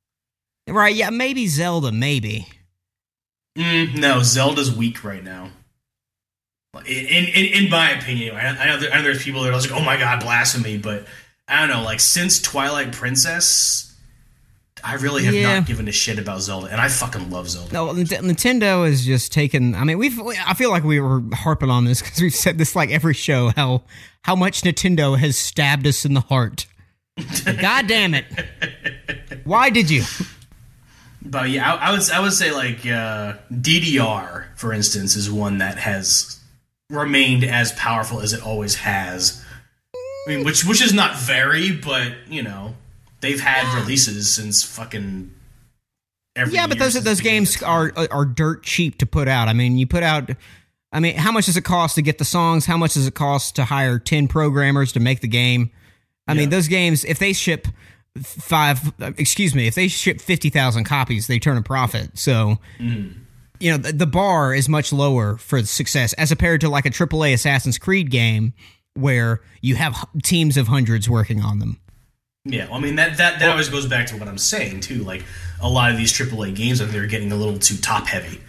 Right, yeah, maybe Zelda, maybe. Mm, no, Zelda's weak right now. In in, in my opinion, I, I know there, I know there's people that are like, "Oh my god, blasphemy!" But I don't know. Like since Twilight Princess, I really have Yeah. not given a shit about Zelda, and I fucking love Zelda. No, N- Nintendo is just taken. I mean, we've. I feel like we were harping on this because we've said this like every show. How how much Nintendo has stabbed us in the heart. God damn it! Why did you? But yeah, I, I would I would say like uh, D D R, for instance, is one that has remained as powerful as it always has. I mean, which which is not very, but you know, they've had releases since fucking. Every Yeah, but year those since those the beginning games of time. are are dirt cheap to put out. I mean, you put out. I mean, how much does it cost to get the songs? How much does it cost to hire ten programmers to make the game? I Yeah. mean, those games, if they ship five, excuse me, if they ship fifty thousand copies, they turn a profit. So, Mm-hmm. you know, the, the bar is much lower for success as compared to like a triple A Assassin's Creed game where you have h- teams of hundreds working on them. Yeah, well, I mean that that, that always goes back to what I'm saying too. Like a lot of these triple A games, I think they're getting a little too top heavy.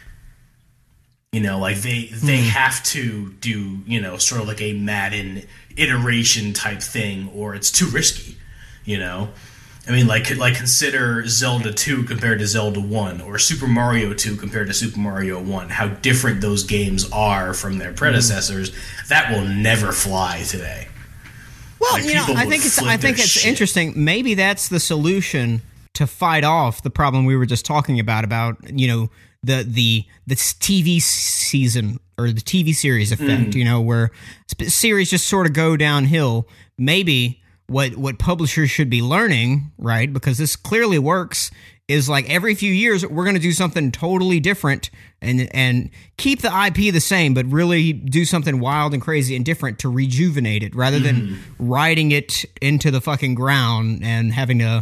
You know, like they they have to do you know sort of like a Madden iteration type thing, or it's too risky. You know, I mean, like like consider Zelda two compared to Zelda one, or Super Mario two compared to Super Mario one. How different those games are from their predecessors. That will never fly today. Well, Like, you know, people I would think it's flip I think their it's shit. interesting. Maybe that's the solution to fight off the problem we were just talking about about, you know, the the the T V season or the T V series effect, Mm. you know, where sp- series just sort of go downhill. Maybe what what publishers should be learning, right? Because this clearly works, is like every few years we're going to do something totally different and and keep the I P the same, but really do something wild and crazy and different to rejuvenate it, rather than riding it into the fucking ground and having to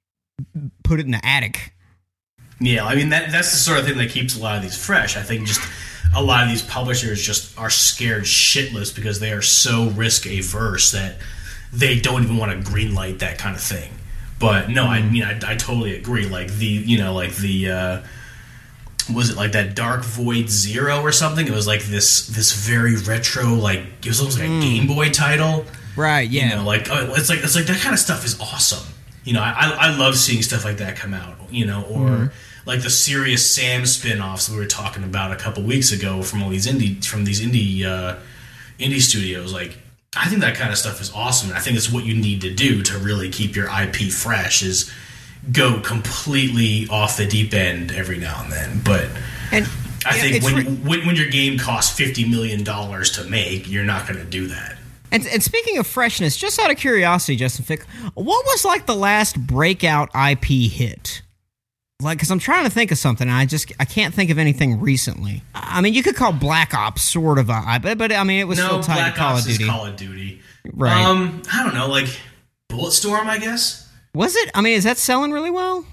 put it in the attic. Yeah, I mean that that's the sort of thing that keeps a lot of these fresh. I think just a lot of these publishers just are scared shitless because they are so risk averse that they don't even want to greenlight that kind of thing. But no, I mean I, I totally agree. Like the you know like the uh, was it like that Dark Void Zero or something? It was like this this very retro, like it was almost like a Game Boy title. Right, yeah. You know, like oh, it's like it's like that kind of stuff is awesome. You know, I I love seeing stuff like that come out. You know, or Mm-hmm. like the Serious Sam spin-offs that we were talking about a couple weeks ago from all these indie from these indie uh, indie studios. Like, I think that kind of stuff is awesome, and I think it's what you need to do to really keep your I P fresh. Is go completely off the deep end every now and then. But And I yeah, think it's when, re- when when your game costs fifty million dollars to make, you're not going to do that. And, and speaking of freshness, just out of curiosity, Justin Fick, what was like the last breakout I P hit? Like, because I'm trying to think of something, and I just I can't think of anything recently. I mean, you could call Black Ops sort of a, but but I mean, it was No, still tied Black to Call Ops of Duty, is Call of Duty. right? Um, I don't know, like Bulletstorm, I guess. Was it? I mean, is that selling really well?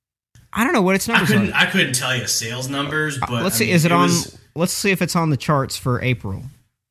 I don't know what its I numbers couldn't. are. I couldn't tell you sales numbers, but Let's I see. mean, Is it, on? was- Let's see if it's on the charts for April.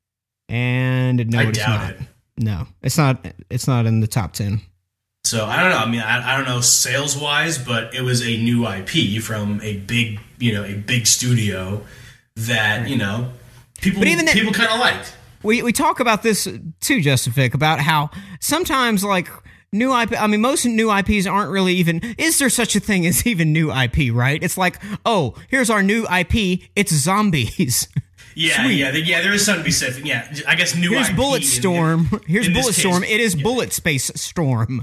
And no, I it's doubt not. it. No, it's not. It's not in the top ten. So I don't know. I mean, I, I don't know sales wise, but it was a new I P from a big, you know, a big studio that you know people But even then- people kind of liked. We we talk about this too, Justin Fick, about how sometimes like new I P. I mean, most new I Ps aren't really even. Is there such a thing as even new I P? Right? It's like, oh, here's our new I P. It's zombies. Yeah, Sweet. yeah, yeah. There is something to be said. Yeah, I guess new. Here's I P Bullet in- Storm. Here's in this Bullet case- Storm. It is yeah. Bullet Space Storm.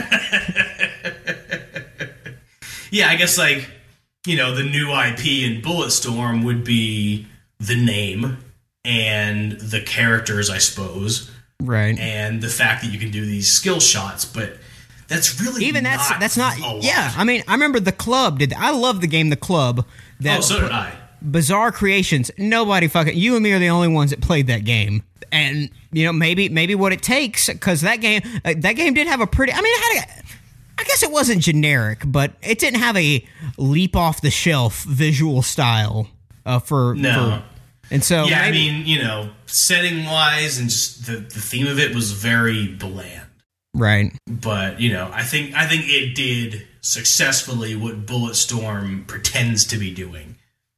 Yeah, I guess like you know the new I P in Bulletstorm would be the name and the characters, I suppose, Right. and the fact that you can do these skill shots, but. That's really Even that's not that's not. a lot. Yeah, I mean, I remember the Club did. I love the game The Club. That Oh, so did I. Bizarre Creations. Nobody fucking. You and me are the only ones that played that game. And you know, maybe maybe what it takes, because that game uh, that game did have a pretty. I mean, it had a. I guess it wasn't generic, but it didn't have a leap off the shelf visual style uh, for No. For, and so Yeah, maybe, I mean, you know, setting wise and just the, the theme of it was very bland. right. But, you know, I think I think it did successfully what Bulletstorm pretends to be doing,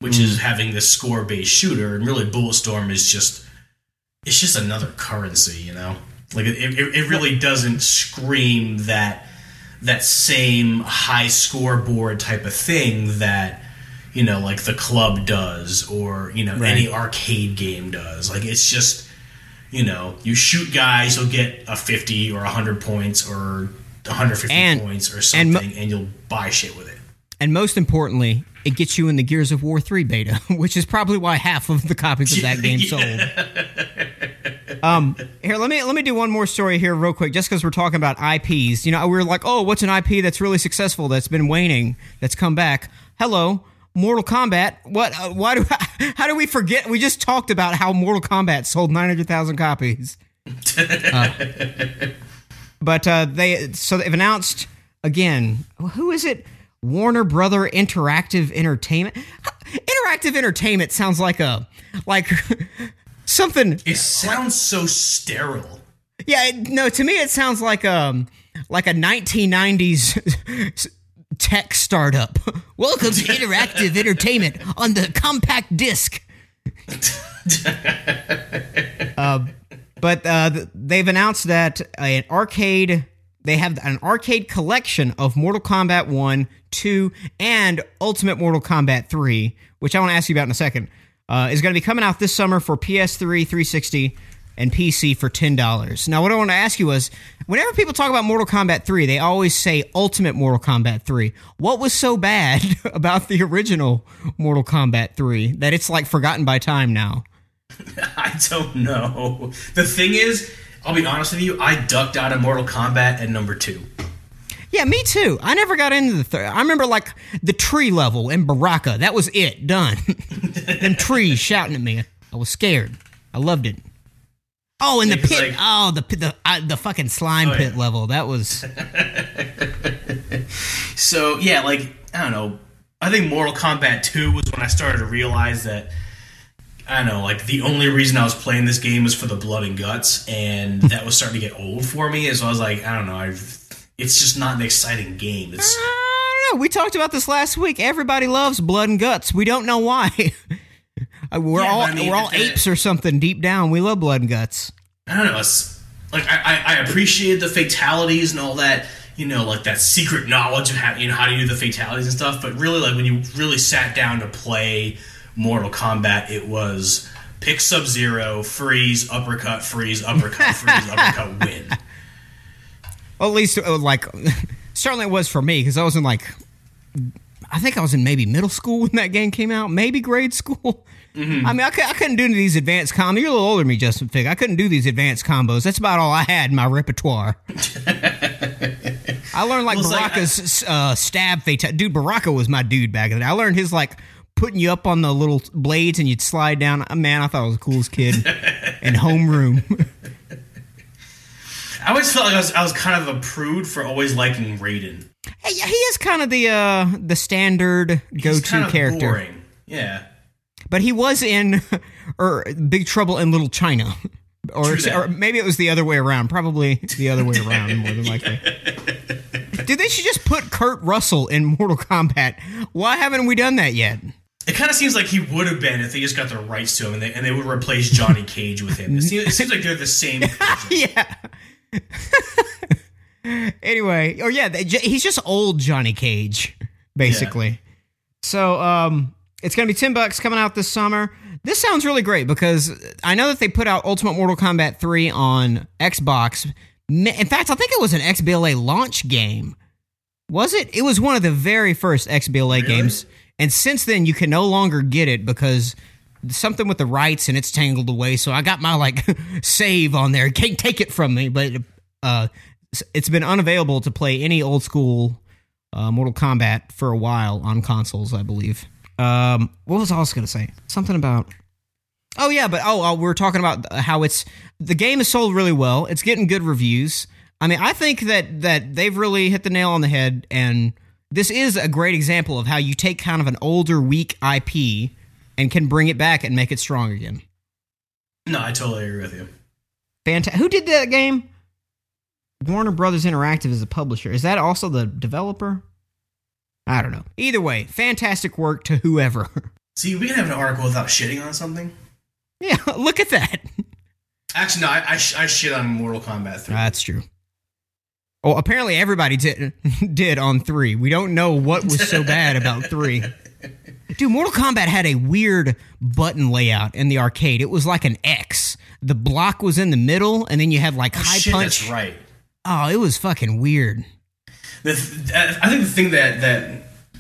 which mm. is having this score-based shooter, and really Bulletstorm is just it's just another currency, you know. Like it, it, it really doesn't scream that that same high scoreboard type of thing that, you know, like the club does, or, you know, right. any arcade game does. Like, it's just, you know, you shoot guys, you'll get a fifty or one hundred points or one hundred fifty and, points or something, and, mo- and you'll buy shit with it. And most importantly, it gets you in the Gears of War three beta, which is probably why half of the copies of that game sold. Um, here, let me let me do one more story here real quick, just because we're talking about I Ps. You know, we were like, oh, what's an I P that's really successful, that's been waning, that's come back? Hello, Mortal Kombat. What? Uh, why do? I, how do we forget? We just talked about how Mortal Kombat sold nine hundred thousand copies. Uh, but uh, they so they've announced again. Who is it? Warner Brother Interactive Entertainment. Interactive Entertainment sounds like a like something. It sounds so sterile. Yeah, it, no. To me, it sounds like um like a nineteen nineties tech startup. Welcome to Interactive Entertainment on the compact disc. uh, but uh, they've announced that an arcade. They have an arcade collection of Mortal Kombat one, two, and Ultimate Mortal Kombat three, which I want to ask you about in a second, uh, is going to be coming out this summer for P S three, three sixty, and P C for ten dollars. Now, what I want to ask you is, whenever people talk about Mortal Kombat three, they always say Ultimate Mortal Kombat three. What was so bad about the original Mortal Kombat three that it's, like, forgotten by time now? I don't know. The thing is, I'll be honest with you, I ducked out of Mortal Kombat at number two. Yeah, me too. I never got into the third. I remember, like, the tree level in Baraka. That was it. Done. Them trees shouting at me. I was scared. I loved it. Oh, and yeah, the pit. Like, oh, the the uh, the fucking slime oh, pit yeah. level. That was... So, yeah, like, I don't know. I think Mortal Kombat two was when I started to realize that, I don't know, like, the only reason I was playing this game was for the blood and guts, and that was starting to get old for me, and so I was like, I don't know, I've, it's just not an exciting game. It's, I don't know, we talked about this last week. Everybody loves blood and guts. We don't know why. we're yeah, all I mean, we're all apes or something deep down. We love blood and guts. I don't know, it's, like, I, I, I appreciate the fatalities and all that, you know, like that secret knowledge of how, you know, how to do the fatalities and stuff, but really, like, when you really sat down to play Mortal Kombat, it was pick Sub-Zero, freeze, uppercut, freeze, uppercut, freeze, uppercut, win. Well, at least, like, certainly it was for me, because I was in, like, I think I was in maybe middle school when that game came out, maybe grade school. Mm-hmm. I mean, I, I couldn't do these advanced combos. You're a little older than me, Justin Fig. I couldn't do these advanced combos. That's about all I had in my repertoire. I learned, like, well, Baraka's like, I- uh, stab fatality. Dude, Baraka was my dude back in the day. I learned his, like, putting you up on the little blades and you'd slide down. Man, I thought I was the coolest kid in homeroom. I always felt like I was, I was kind of a prude for always liking Raiden. Hey, he is kind of the uh, the standard go-to kind of character. Boring. Yeah. But he was in or Big Trouble in Little China. Or, or maybe it was the other way around. Probably the other way around, more than likely. Dude, they should just put Kurt Russell in Mortal Kombat. Why haven't we done that yet? It kind of seems like he would have been if they just got the rights to him and they, and they would replace Johnny Cage with him. It seems, it seems like they're the same person. Yeah. Anyway, or yeah, they, he's just old Johnny Cage, basically. Yeah. So, um, it's going to be ten bucks coming out this summer. This sounds really great because I know that they put out Ultimate Mortal Kombat three on Xbox. In fact, I think it was an X B L A launch game. Was it? It was one of the very first X B L A really? games. And since then, you can no longer get it because something with the rights and it's tangled away. So I got my, like, save on there. Can't take it from me. But uh, it's been unavailable to play any old school uh, Mortal Kombat for a while on consoles, I believe. Um, what was I also going to say? Something about... Oh, yeah, but oh, oh, we were talking about how it's... The game is sold really well. It's getting good reviews. I mean, I think that, that they've really hit the nail on the head, and this is a great example of how you take kind of an older, weak I P and can bring it back and make it strong again. No, I totally agree with you. Fantastic. Who did that game? Warner Brothers Interactive is the publisher. Is that also the developer? I don't know. Either way, fantastic work to whoever. See, we can have an article without shitting on something. Yeah, look at that. Actually, no, I, I, I shit on Mortal Kombat three. That's true. Oh, apparently everybody did, did on three. We don't know what was so bad about three. Dude, Mortal Kombat had a weird button layout in the arcade. It was like an X. The block was in the middle, and then you had like oh, high shit, punch. That's right. Oh, it was fucking weird. The th- I think the thing that that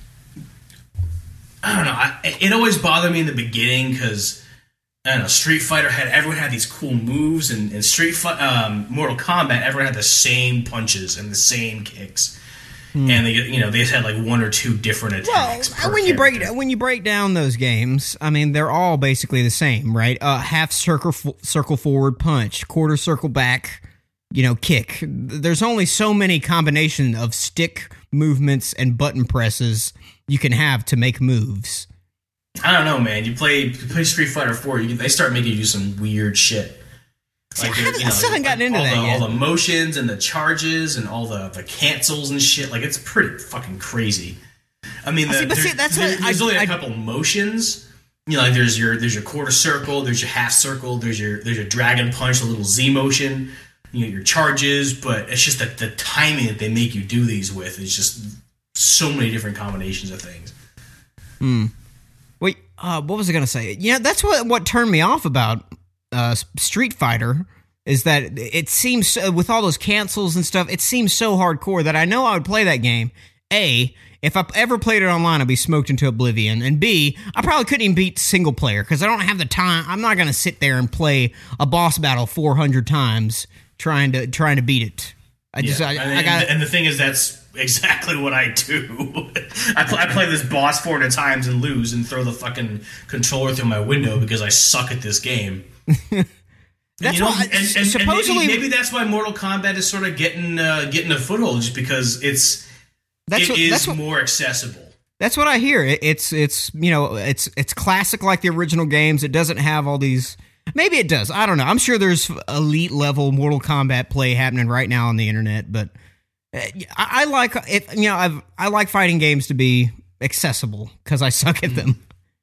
I don't know, I, it always bothered me in the beginning because I don't know, Street Fighter had everyone had these cool moves, and, and Street Fight, um, Mortal Kombat, everyone had the same punches and the same kicks, hmm. and they you know they just had like one or two different attacks. Well, when you break when you break down those games, I mean they're all basically the same, right? Uh, half circle circle forward punch, quarter circle back. You know, kick. There's only so many combination of stick movements and button presses you can have to make moves. I don't know, man. You play you play Street Fighter four, you, they start making you do some weird shit. Like, I, you know, I still haven't gotten into all that the, yet. All the motions and the charges and all the, the cancels and shit. Like, it's pretty fucking crazy. I mean, the, see, but see, that's there, what there's I, only a I, couple motions. You know, like there's your there's your quarter circle, there's your half circle, there's your there's your dragon punch, the little Z motion. You know, your charges, but it's just that the timing that they make you do these with is just so many different combinations of things. Hmm. Wait, uh, what was I going to say? Yeah, that's what what turned me off about uh, Street Fighter is that it seems, uh, with all those cancels and stuff, it seems so hardcore that I know I would play that game. A, if I ever played it online, I'd be smoked into oblivion. And B, I probably couldn't even beat single player because I don't have the time. I'm not going to sit there and play a boss battle four hundred times. Trying to trying to beat it. I just yeah. I, and, I got and the thing is that's exactly what I do. I, play, I play this boss four hundred times and lose and throw the fucking controller through my window because I suck at this game. That's why and, and, and supposedly maybe, maybe that's why Mortal Kombat is sort of getting uh, getting a foothold, just because it's that's it what, is that's what, more accessible. That's what I hear. It, it's it's you know it's it's classic like the original games. It doesn't have all these. Maybe it does. I don't know. I'm sure there's elite level Mortal Kombat play happening right now on the internet, but I, I like it. You know, I've, I like fighting games to be accessible because I suck at them.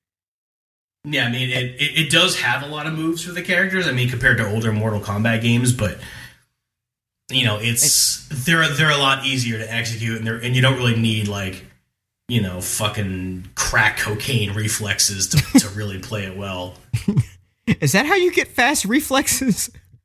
Yeah, I mean, it, it, it does have a lot of moves for the characters. I mean, compared to older Mortal Kombat games, but you know, it's they're they're a lot easier to execute, and they're and you don't really need like you know fucking crack cocaine reflexes to to really play it well. Is that how you get fast reflexes?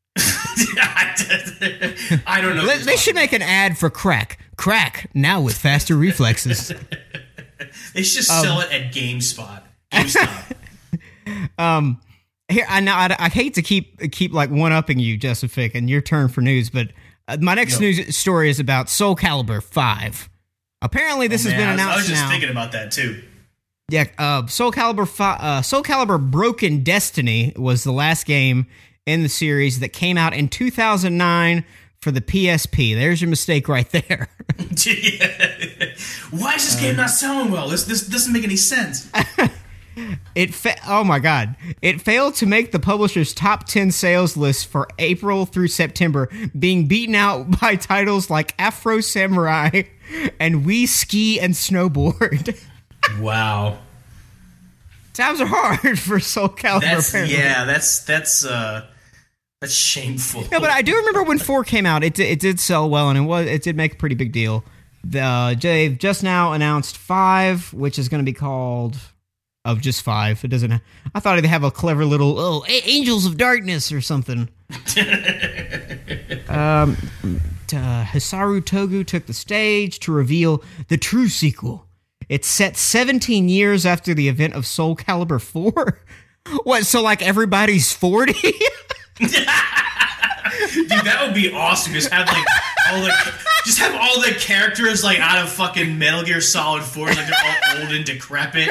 I don't know. They, they should make an ad for crack. Crack, now with faster reflexes. They should just um, sell it at GameSpot. GameStop. um, here, I know I, I hate to keep keep like one-upping you, Justific, and your turn for news, but uh, my next no. news story is about Soul Calibur five. Apparently, this oh, has man, been announced now. I was just now. thinking about that, too. Yeah, uh, Soul Calibur, fi- uh, Soul Calibur Broken Destiny was the last game in the series that came out in two thousand nine for the P S P. There's your mistake right there. Why is this game um, not selling well? This this doesn't make any sense. It fa- oh my god! It failed to make the publisher's top ten sales list for April through September, being beaten out by titles like Afro Samurai and We Ski and Snowboard. Wow. Times are hard for Soul Calibur. That's, apparently. Yeah, that's that's uh, that's shameful. No, but I do remember when four came out. It did, it did sell well, and it was it did make a pretty big deal. The, uh, they've just now announced five, which is going to be called of just five. It doesn't. I thought it'd have a clever little oh Angels of Darkness or something. um, uh, Hisaru Togu took the stage to reveal the true sequel. It's set seventeen years after the event of Soul Calibur four. What, so like everybody's forty? Dude, that would be awesome. Just have like all the just have all the characters like out of fucking Metal Gear Solid four, like they're all old and decrepit.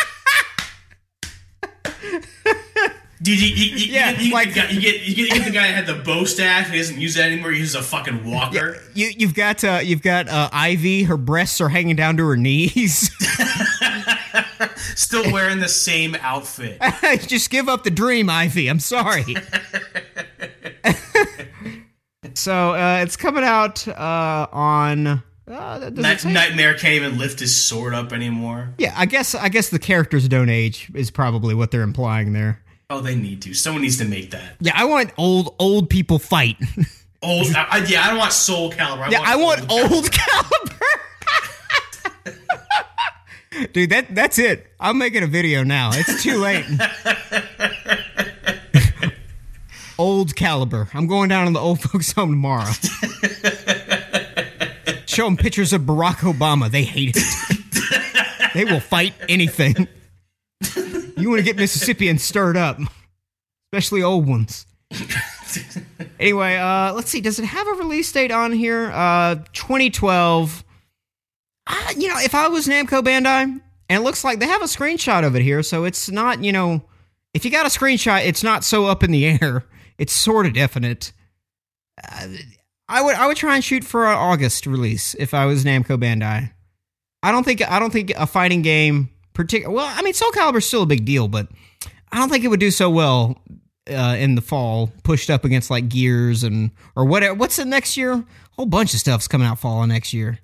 Dude, you, you, you, yeah, you, you, like, you, get, you, get, you, get, you get the guy that had the bow staff and he doesn't use that anymore. He uses a fucking walker. Yeah, you, you've got uh, you've got uh, Ivy. Her breasts are hanging down to her knees. Still wearing the same outfit. Just give up the dream, Ivy. I'm sorry. So uh, it's coming out uh, on Uh, that doesn't Night- say- Nightmare can't even lift his sword up anymore. Yeah, I guess I guess the characters don't age is probably what they're implying there. Oh, they need to. Someone needs to make that. Yeah, I want old old people fight. Old, I, I- yeah, I don't want Soul Calibur. I Yeah, want I want old old Caliber. Dude, that that's it. I'm making a video now. It's too late. Old Caliber. I'm going down to the old folks' home tomorrow. Show them pictures of Barack Obama. They hate it. They will fight anything. You want to get Mississippians stirred up, especially old ones. Anyway, uh, let's see. Does it have a release date on here? Uh, twenty twelve. Uh, you know, if I was Namco Bandai, and it looks like they have a screenshot of it here, so it's not, you know, if you got a screenshot, it's not so up in the air. It's sort of definite. Uh, I would I would try and shoot for an August release if I was Namco Bandai. I don't think I don't think a fighting game particular. Well, I mean, Soul Calibur's still a big deal, but I don't think it would do so well uh, in the fall, pushed up against like Gears and or whatever. What's the next year? A whole bunch of stuff's coming out fall next year.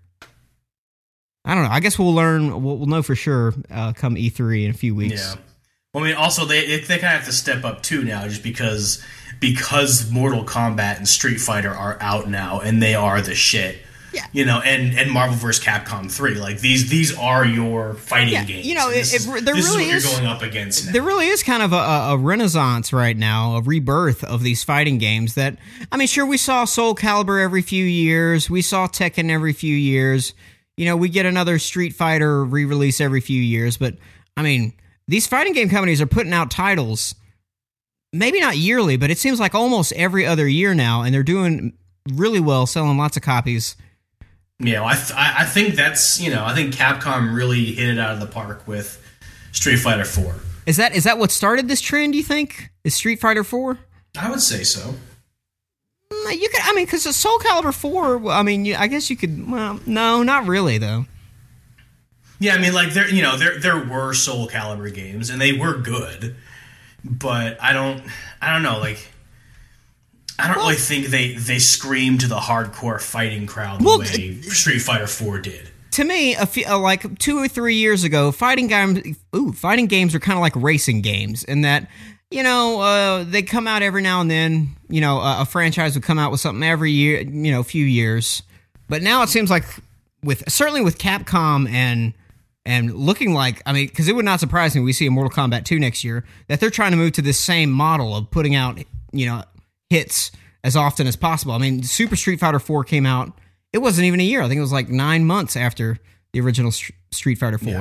I don't know. I guess we'll learn. We'll, we'll know for sure uh, come E three in a few weeks. Yeah. Well, I mean, also they they kind of have to step up too now, just because because Mortal Kombat and Street Fighter are out now, and they are the shit. Yeah. You know, and, and Marvel versus. Capcom three, like these these are your fighting Yeah, games. you know, this it- is, it- there this really is what is- you're going up against now. There really is kind of a, a renaissance right now, a rebirth of these fighting games that, I mean, sure, we saw Soul Calibur every few years. We saw Tekken every few years. You know, we get another Street Fighter re-release every few years. But, I mean, these fighting game companies are putting out titles, maybe not yearly, but it seems like almost every other year now. And they're doing really well, selling lots of copies. Yeah, well, I, th- I I think that's, you know, I think Capcom really hit it out of the park with Street Fighter four. Is that is that what started this trend, you think? Is Street Fighter four? I would say so. Mm, You could, I mean, because the Soul Calibur four, I mean, you, I guess you could, well, no, not really, though. Yeah, I mean, like, there, you know, there there were Soul Calibur games, and they were good, but I don't, I don't know, like, I don't Well- really think they, they screamed to the hardcore fighting crowd the Well, way Street Fighter four did. To me, a few, uh, like two or three years ago, fighting games, ooh, fighting games are kind of like racing games in that, you know, uh, they come out every now and then. You know, a, a franchise would come out with something every year, you know, few years. But now it seems like, with certainly with Capcom and and looking like, I mean, because it would not surprise me we see a Mortal Kombat two next year, that they're trying to move to this same model of putting out, you know, hits as often as possible. I mean, Super Street Fighter four came out. It wasn't even a year. I think it was like nine months after the original St- Street Fighter four. Yeah.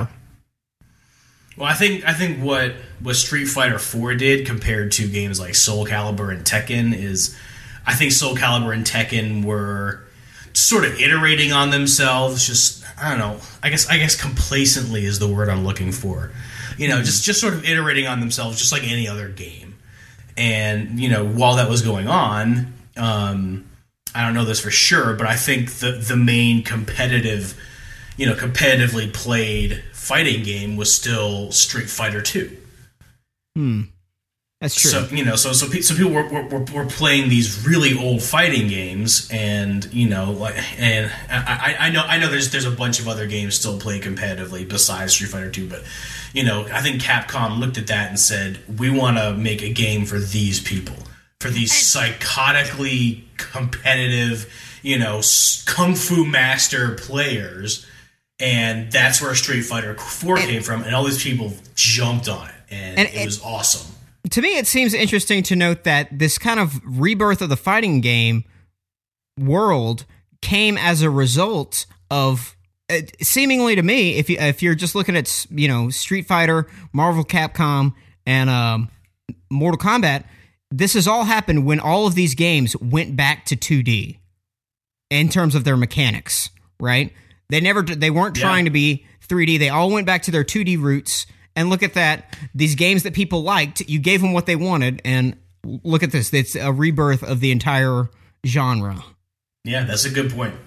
Well, I think I think what what Street Fighter four did compared to games like Soul Calibur and Tekken is, I think Soul Calibur and Tekken were sort of iterating on themselves. Just, I don't know. I guess I guess complacently is the word I'm looking for. You know, mm-hmm. just just sort of iterating on themselves, just like any other game. And you know, while that was going on, um, I don't know this for sure, but I think the the main competitive, you know, competitively played fighting game was still Street Fighter two. Hmm, that's true. So you know, so so, pe- so people were, were were playing these really old fighting games, and you know, like, and I, I know I know there's there's a bunch of other games still played competitively besides Street Fighter two, but you know, I think Capcom looked at that and said, we want to make a game for these people. For these psychotically competitive, you know, kung fu master players, and that's where Street Fighter four and, came from, and all these people jumped on it, and, and it, it was awesome. To me, it seems interesting to note that this kind of rebirth of the fighting game world came as a result of, uh, seemingly to me, if you if you're just looking at, you know, Street Fighter, Marvel, Capcom, and um, Mortal Kombat. This has all happened when all of these games went back to two D in terms of their mechanics, right? They never, they weren't yeah. trying to be three D. They all went back to their two D roots. And look at that. These games that people liked, you gave them what they wanted. And look at this. It's a rebirth of the entire genre. Yeah, that's a good point.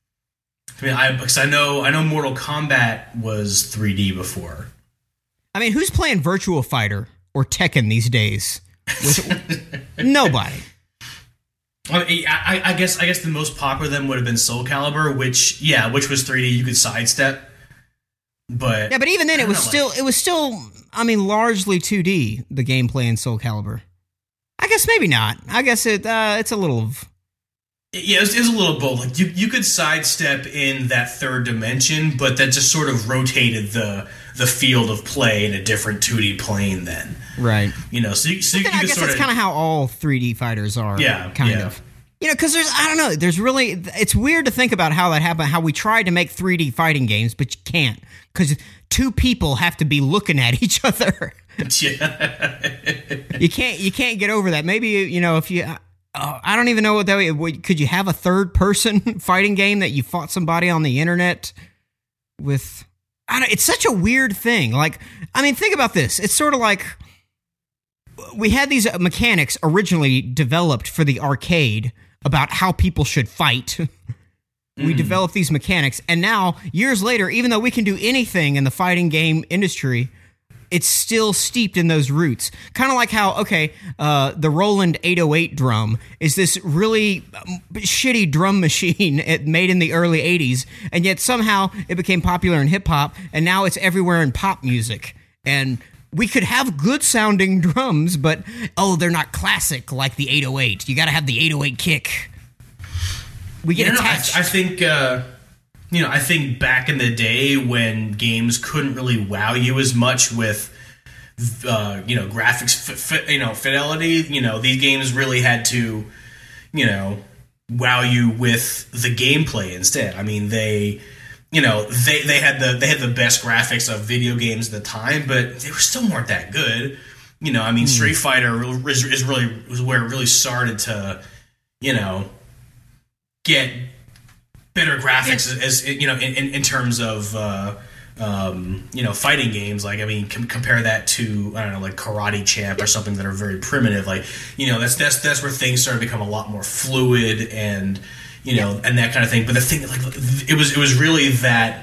I mean, I, because I know, I know Mortal Kombat was three D before. I mean, who's playing Virtua Fighter or Tekken these days? With nobody. I, I, I guess I guess the most popular then would have been Soul Calibur, which yeah, which was three D. You could sidestep, but yeah, but even then, it was know, still like, it was still. I mean, largely two D. The gameplay in Soul Calibur. I guess maybe not. I guess it uh, it's a little. Of, yeah, it's it a little both. Like you you could sidestep in that third dimension, but that just sort of rotated the the field of play in a different two D plane. Then right, you know, so you, so you I could guess sort that's of kind of how all three D fighters are. Yeah, kind yeah. of. You know, because there's, I don't know, there's really, it's weird to think about how that happened, how we tried to make three D fighting games, but you can't, because two people have to be looking at each other. Yeah. you can't, you can't get over that. Maybe, you know, if you, uh, I don't even know what that would, could you have a third person fighting game that you fought somebody on the internet with, I don't, it's such a weird thing. Like, I mean, think about this. It's sort of like, we had these mechanics originally developed for the arcade about how people should fight. We mm. developed these mechanics, and now, years later, even though we can do anything in the fighting game industry, it's still steeped in those roots. Kind of like how, okay, uh, the Roland eight oh eight drum is this really shitty drum machine made in the early eighties, and yet somehow it became popular in hip-hop, and now it's everywhere in pop music. And we could have good-sounding drums, but, oh, they're not classic like the eight oh eight. You got to have the eight oh eight kick. We get you know, attached. I, I think, uh, you know, I think back in the day when games couldn't really wow you as much with, uh, you know, graphics, f- f- you know, fidelity. You know, these games really had to, you know, wow you with the gameplay instead. I mean, they. You know, they, they had the they had the best graphics of video games at the time, but they were still weren't that good. You know, I mean, mm. Street Fighter is, is really was where it really started to, you know, get better graphics yeah. as, as you know in, in, in terms of uh, um, you know fighting games. Like, I mean, com- compare that to I don't know, like Karate Champ or something that are very primitive. Like, you know, that's that's that's where things started to become a lot more fluid and. You know, yeah. and that kind of thing. But the thing, like, it was, it was really that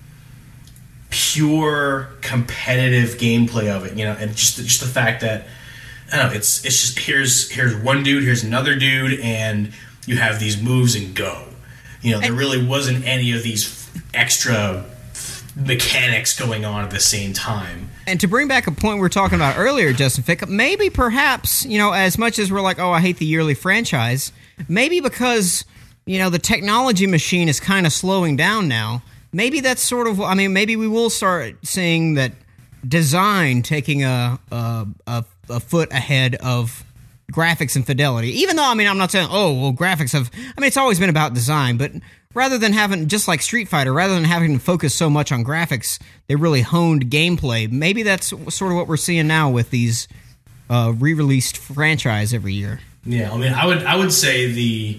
pure competitive gameplay of it. You know, and just, just the fact that I don't know, it's, it's just here's, here's one dude, here's another dude, and you have these moves and go. You know, there and, really wasn't any of these extra mechanics going on at the same time. And to bring back a point we were talking about earlier, Justin Fick, maybe perhaps, you know, as much as we're like, oh, I hate the yearly franchise, maybe because. You know, the technology machine is kind of slowing down now. Maybe that's sort of, I mean, maybe we will start seeing that design taking a a, a, a foot ahead of graphics and fidelity. Even though, I mean, I'm not saying, oh, well, graphics have, I mean, it's always been about design, but rather than having, just like Street Fighter, rather than having to focus so much on graphics, they really honed gameplay. Maybe that's sort of what we're seeing now with these uh, re-released franchise every year. Yeah, I mean, I would I would say the...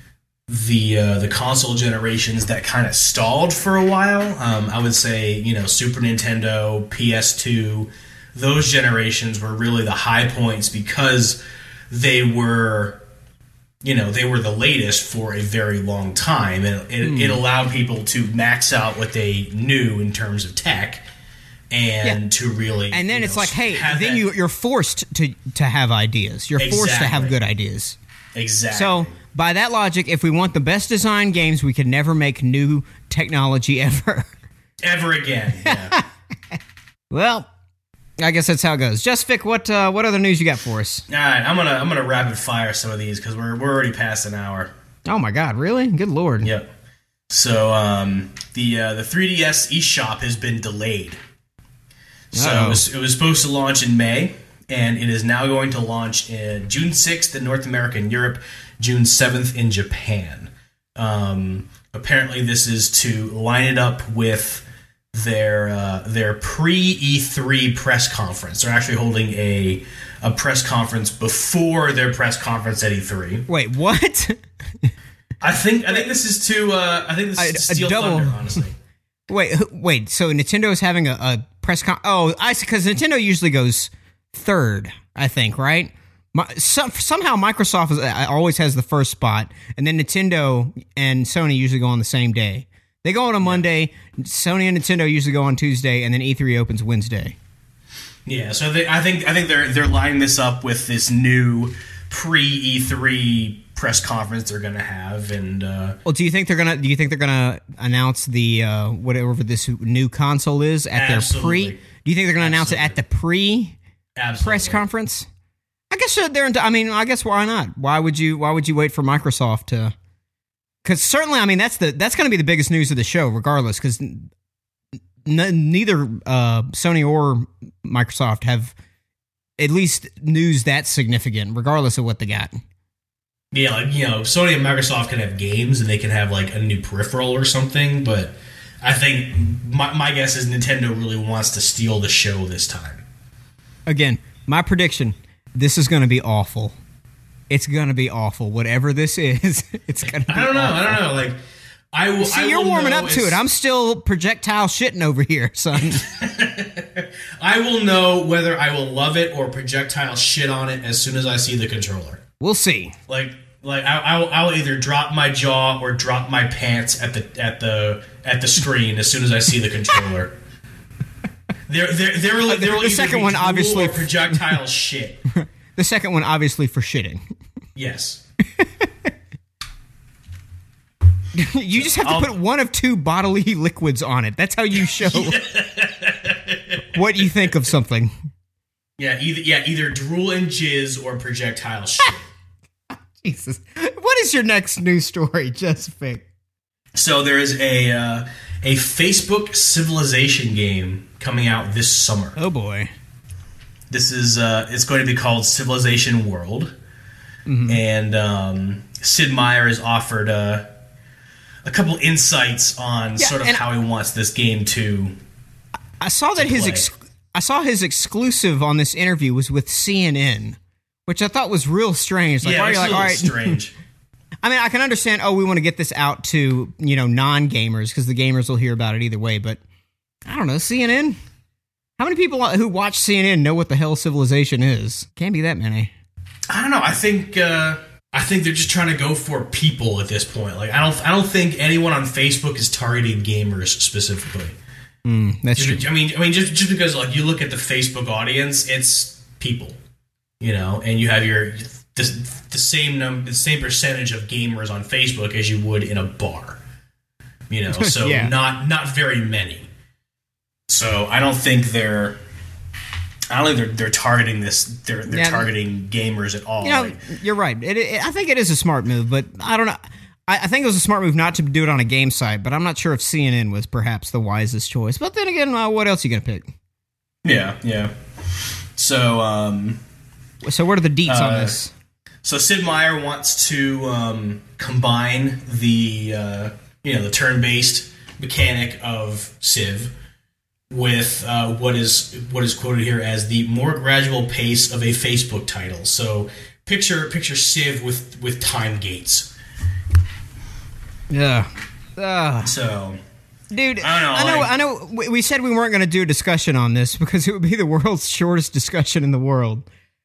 the uh, the console generations that kind of stalled for a while. Um, I would say, you know, Super Nintendo, P S two, those generations were really the high points because they were, you know, they were the latest for a very long time. And it, mm. it allowed people to max out what they knew in terms of tech and yeah. to really... And then it's know, like, hey, then that, you, you're forced to, to have ideas. You're exactly. forced to have good ideas. Exactly. So... By that logic, if we want the best design games, we can never make new technology ever. Ever again, yeah. Well, I guess that's how it goes. Just Vic, what uh, what other news you got for us? All right, I'm gonna I'm gonna rapid fire some of these because we're we're already past an hour. Oh my God, really? Good Lord. Yep. So um, the uh, the three D S eShop has been delayed. So it was, it was supposed to launch in May, and it is now going to launch in June sixth in North America and Europe. June seventh in Japan. Um, apparently, this is to line it up with their uh, their pre E three press conference. They're actually holding a a press conference before their press conference at E three. Wait, what? I think I think this is to uh, I think this is to steal double, thunder, honestly. Wait, wait. So Nintendo is having a, a press con. Oh, I see. Because Nintendo usually goes third, I think, right? My, some, somehow Microsoft is, uh, always has the first spot, and then Nintendo and Sony usually go on the same day. They go on a Monday, Sony and Nintendo usually go on Tuesday, and then E three opens Wednesday. Yeah, so they, I think I think they're they're lining this up with this new pre E three press conference they're going to have. And uh, well, do you think they're gonna? Do you think they're gonna announce the uh, whatever this new console is at absolutely. their pre? Do you think they're gonna announce it at the pre absolutely. press conference? I guess they're. I mean, I guess why not? Why would you? Why would you wait for Microsoft to? Because certainly, I mean, that's the that's going to be the biggest news of the show, regardless. Because n- neither uh, Sony or Microsoft have at least news that significant, regardless of what they got. Yeah, like, you know, Sony and Microsoft can have games and they can have like a new peripheral or something, but I think my, my guess is Nintendo really wants to steal the show this time. Again, my prediction: this is going to be awful. It's going to be awful. Whatever this is, it's going to be. I don't know. awful. I don't know. Like, I will. See, I you're will warming know up to it. I'm still projectile shitting over here, son. I will know whether I will love it or projectile shit on it as soon as I see the controller. We'll see. Like, like I, I will, I will either drop my jaw or drop my pants at the at the at the screen as soon as I see the controller. There, there, there will, there will the second one obviously or projectile shit. The second one obviously for shitting. Yes. You just have to I'll, put one of two bodily liquids on it. That's how you show what you think of something. Yeah, either yeah, either drool and jizz or projectile shit. Jesus. What is your next news story, Jessica? So there is a uh, a Facebook Civilization game coming out this summer. Oh boy. This is uh, it's going to be called Civilization World, mm-hmm. and um, Sid Meier has offered uh, a couple insights on yeah, sort of how he wants this game to. I saw that his ex- I saw his exclusive on this interview was with C N N, which I thought was real strange. Like, yeah, are you like, all right, strange. I mean, I can understand. Oh, we want to get this out to you know non-gamers because the gamers will hear about it either way. But I don't know, C N N. How many people who watch C N N know what the hell Civilization is? Can't be that many. I don't know. I think uh, I think they're just trying to go for people at this point. Like I don't I don't think anyone on Facebook is targeting gamers specifically. Mm, that's just, true. I mean, I mean, just just because like you look at the Facebook audience, it's people, you know, and you have your the, the same number, the same percentage of gamers on Facebook as you would in a bar, you know. So yeah. not not very many. So I don't think they're. I don't think they're they're targeting this. They're they're yeah, targeting gamers at all. You know, like, you're right. It, it, I think it is a smart move, but I don't know. I, I think it was a smart move not to do it on a game site, but I'm not sure if C N N was perhaps the wisest choice. But then again, uh, what else are you gonna pick? Yeah, yeah. So, um, so what are the deets uh, on this? So Sid Meier wants to um, combine the uh, you know the turn-based mechanic of Civ with uh, what is what is quoted here as the more gradual pace of a Facebook title. So picture picture Civ with with time gates. Yeah. Uh, so, dude, I, don't know, I know. like, I know. We, we said we weren't going to do a discussion on this because it would be the world's shortest discussion in the world.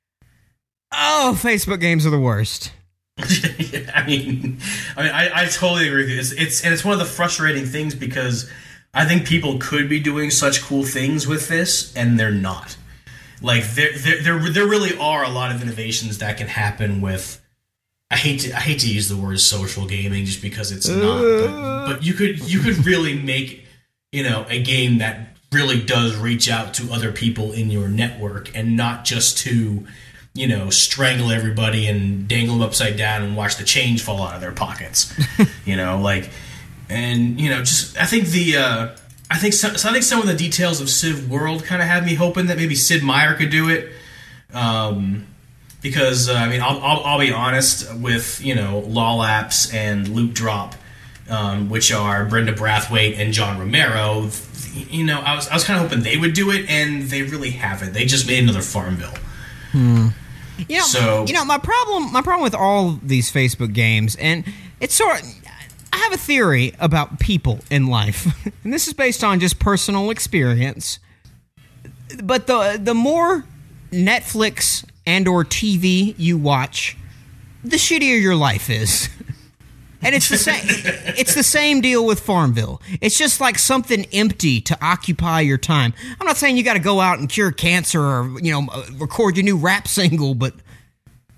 Oh, Facebook games are the worst. I mean, I mean, I, I totally agree with you. It's, it's and it's one of the frustrating things because I think people could be doing such cool things with this, and they're not. Like there, there, there, there really are a lot of innovations that can happen with. I hate to, I hate to use the word social gaming just because it's not. But, but you could, you could really make, you know, a game that really does reach out to other people in your network and not just to, you know, strangle everybody and dangle them upside down and watch the change fall out of their pockets. You know, like. And you know, just I think the uh, I think so, so I think some of the details of Civ World kind of had me hoping that maybe Sid Meier could do it, um, because uh, I mean I'll, I'll I'll be honest with you know Lawlaps and Loot Drop, um, which are Brenda Brathwaite and John Romero. You know, I was I was kind of hoping they would do it, and they really haven't. They just made another Farmville. Hmm. You know, so, you know my problem my problem with all these Facebook games, and it's sort of. I have a theory about people in life, and this is based on just personal experience. But the the more Netflix and or T V you watch, the shittier your life is. And it's the same. It's the same deal with Farmville. It's just like something empty to occupy your time. I'm not saying you got to go out and cure cancer or you know record your new rap single, but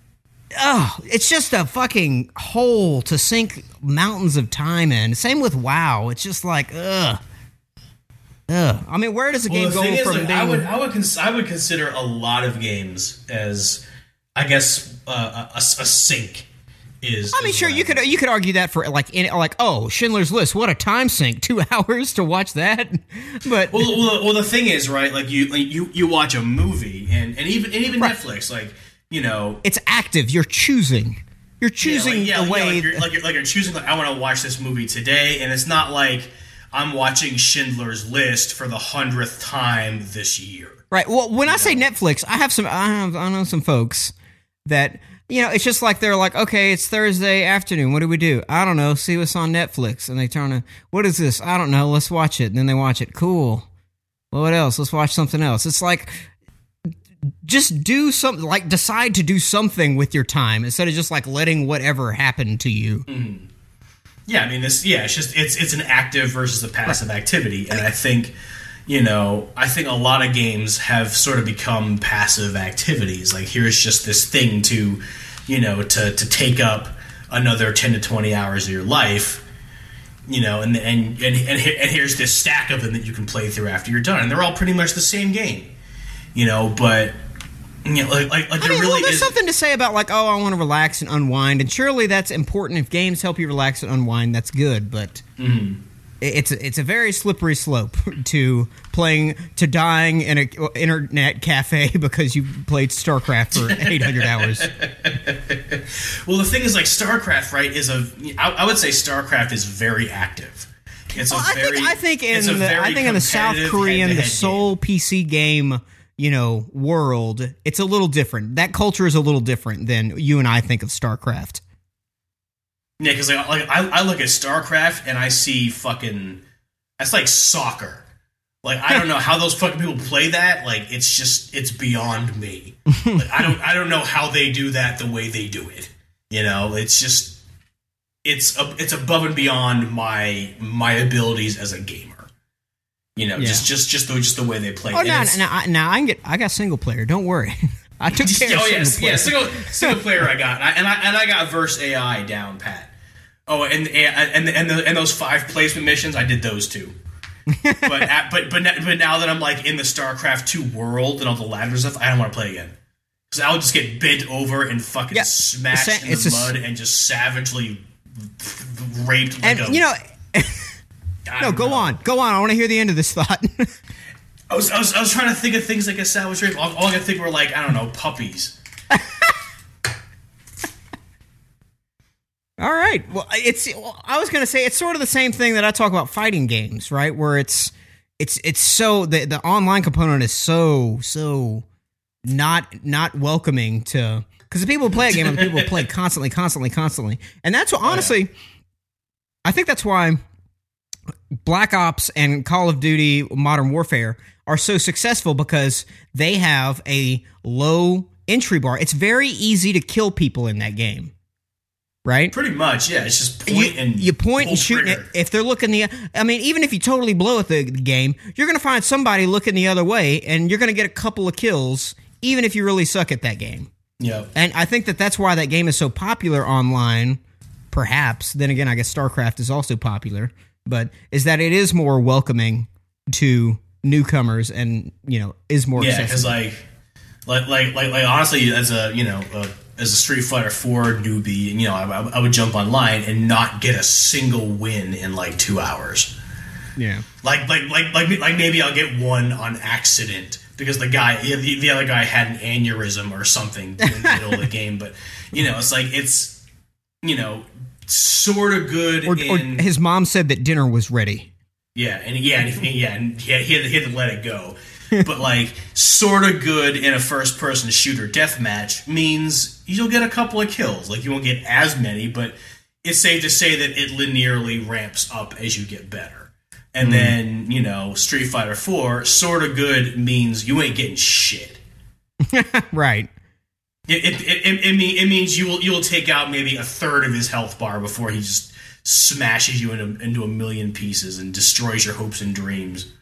oh, it's just a fucking hole to sink mountains of time in. Same with WoW. It's just like, ugh. Ugh. I mean, where does a well, game the go thing from is, like, being... I would, I would, cons- I would consider a lot of games as, I guess, uh, a, a sink is. I mean, is sure, you I could you could argue that for like in, like oh, Schindler's List, what a time sink, two hours to watch that. But well, well, well, the thing is, right? Like you, like you, you watch a movie, and, and even and even right. Netflix, like you know, it's active. You're choosing. You're choosing yeah, like, yeah, the way. Yeah, like, you're, like, you're, like you're choosing. Like, I want to watch this movie today, and it's not like I'm watching Schindler's List for the hundredth time this year. Right. Well, when you I know? say Netflix, I have some. I have. I know some folks that. You know, it's just like they're like, okay, it's Thursday afternoon. What do we do? I don't know. See what's on Netflix. And they turn to, what is this? I don't know. Let's watch it. And then they watch it. Cool. Well, what else? Let's watch something else. It's like, just do something, like decide to do something with your time instead of just like letting whatever happen to you. Mm-hmm. Yeah, I mean, this, yeah, it's just, it's it's an active versus a passive right. activity. And I think, you know, I think a lot of games have sort of become passive activities. Like, here's just this thing to, you know, to, to take up another ten to twenty hours of your life, you know, and and, and and and here's this stack of them that you can play through after you're done. And they're all pretty much the same game, you know, but, you know, like, like, like I there mean, really well, there's is... something to say about, like, oh, I want to relax and unwind. And surely that's important. If games help you relax and unwind, that's good, but... Mm-hmm. It's a, it's a very slippery slope to playing to dying in an internet cafe because you played StarCraft for eight hundred hours. Well, the thing is, like StarCraft, right? Is a I, I would say StarCraft is very active. It's well, a very. I think I think it's in a the very I think in the South Korean, the Seoul game. P C game, you know, world, it's a little different. That culture is a little different than you and I think of StarCraft. Yeah, because like, like I, I look at StarCraft and I see fucking that's like soccer. Like I don't know how those fucking people play that. Like it's just it's beyond me. Like I don't I don't know how they do that the way they do it. You know, it's just it's a, it's above and beyond my my abilities as a gamer. You know, yeah. just just just the just the way they play. Oh no, now now I can get I got single player. Don't worry. I took care oh of yes, single player. yeah, single, single player I got, and I, and I and I got Verse A I down pat. Oh, and and and the, and those five placement missions, I did those too. but at, but but but now that I'm like in the StarCraft two world and all the ladder stuff, I don't want to play again because I'll just get bent over and fucking yeah, smashed in the mud a, and just savagely raped. Like and a, you know, no, go know. on, go on. I want to hear the end of this thought. I was, I was I was trying to think of things like a savage rape. All, all I could think were like I don't know puppies. All right. Well, it's. Well, I was going to say it's sort of the same thing that I talk about fighting games, right? Where it's, it's, it's so the the online component is so so not not welcoming to because the people who play a game are the people who play constantly, constantly, constantly, and that's what honestly, oh, yeah. I think that's why Black Ops and Call of Duty Modern Warfare are so successful because they have a low entry bar. It's very easy to kill people in that game. Right? Pretty much, yeah. It's just point you, and you point and shoot. Trigger. If they're looking the, I mean, even if you totally blow at the game, you're going to find somebody looking the other way, and you're going to get a couple of kills, even if you really suck at that game. Yeah. And I think that that's why that game is so popular online. Perhaps. Then again, I guess StarCraft is also popular, but is that it is more welcoming to newcomers, and you know, is more. Yeah, because like, like, like, like, like, honestly, as a you know. A, as a Street Fighter four newbie, you know, I, I would jump online and not get a single win in like two hours. Yeah, like like like like like maybe I'll get one on accident because the guy, the, the other guy, had an aneurysm or something in the middle of the game. But you know, it's like it's you know sort of good. Or, in, or his mom said that dinner was ready. Yeah, and yeah, and he, yeah, and he had, he, had to, he had to let it go. But like, sort of good in a first-person shooter deathmatch means you'll get a couple of kills. Like, you won't get as many, but it's safe to say that it linearly ramps up as you get better. And mm. then, you know, Street Fighter four, sort of good means you ain't getting shit. Right. It it, it, it, it, mean, it means you will you will take out maybe a third of his health bar before he just smashes you into, into a million pieces and destroys your hopes and dreams.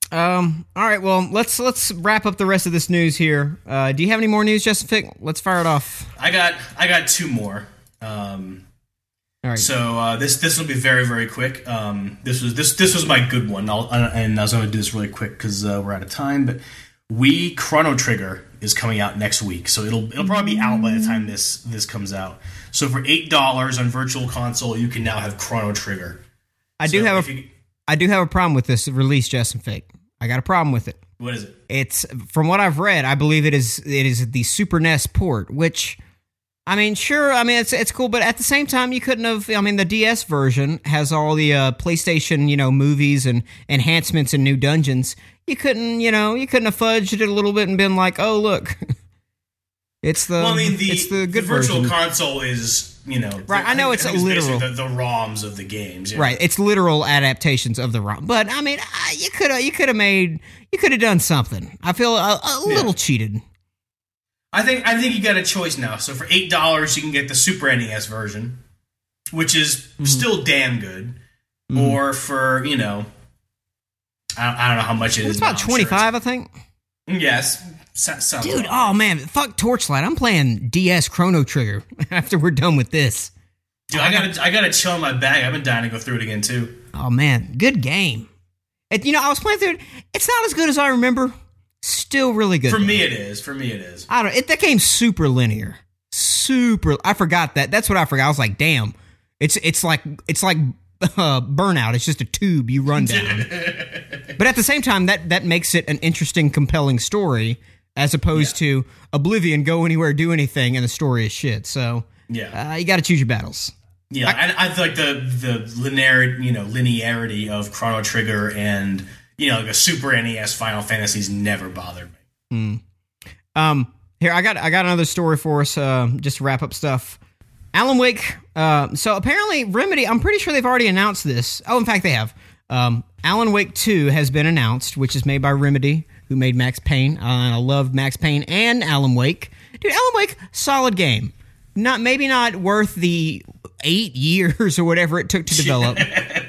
Um. All right. Well, let's let's wrap up the rest of this news here. Uh, do you have any more news, Justin Fick? Let's fire it off. I got I got two more. Um, All right. So uh, this this will be very very quick. Um, this was this this was my good one, I'll, and I was going to do this really quick because uh, we're out of time. But Wii Chrono Trigger is coming out next week, so it'll it'll probably be out by the time this this comes out. So for eight dollars on Virtual Console, you can now have Chrono Trigger. I do So have if a you, I do have a problem with this release, Justin Fick. I got a problem with it. what is it? It's from what I've read, I believe it is it is the Super N E S port, which I mean, sure, I mean it's it's cool, but at the same time, you couldn't have. I mean, the D S version has all the uh, PlayStation, you know, movies and enhancements and new dungeons. You couldn't, you know, you couldn't have fudged it a little bit and been like, oh look, it's the Well, I mean, the, it's the good the Virtual version. Console is, you know, Right, I know it's think literal. basically the, the ROMs of the games, yeah. Right, it's literal adaptations of the ROM. But I mean, I- you could have you could have made you could have done something. I feel a, a little cheated. I think I think you got a choice now. So for eight dollars, you can get the Super N E S version, which is Mm-hmm. still damn good. Or for you know, I, I don't know how much it is. It's now, about I'm twenty sure five, I think. it's- Yes, so- sounds Dude, about oh man, fuck Torchlight. I'm playing D S Chrono Trigger after we're done with this. Dude, I gotta I gotta chill in my bag. I've been dying to go through it again too. Oh man, good game. It, you know, I was playing through it. It's not as good as I remember. Still really good. For though. me, it is. For me, it is. I don't. It, that game's super linear. Super. I forgot that. That's what I forgot. I was like, damn. It's it's like it's like uh, Burnout. It's just a tube you run down. But at the same time, that that makes it an interesting, compelling story, as opposed Yeah. to Oblivion. Go anywhere, do anything, and the story is shit. So Yeah, uh, you got to choose your battles. yeah. And I feel like the the linear you know linearity of Chrono Trigger and you know like a Super N E S Final Fantasy's never bothered me. Um, here I got I got another story for us. Uh, just to wrap up stuff. Alan Wake. Uh, so apparently Remedy. I'm pretty sure they've already announced this. Oh, in fact, they have. Um, Alan Wake two has been announced, which is made by Remedy, who made Max Payne. Uh, and I love Max Payne and Alan Wake. Dude, Alan Wake, solid game. Not maybe not worth the eight years or whatever it took to develop.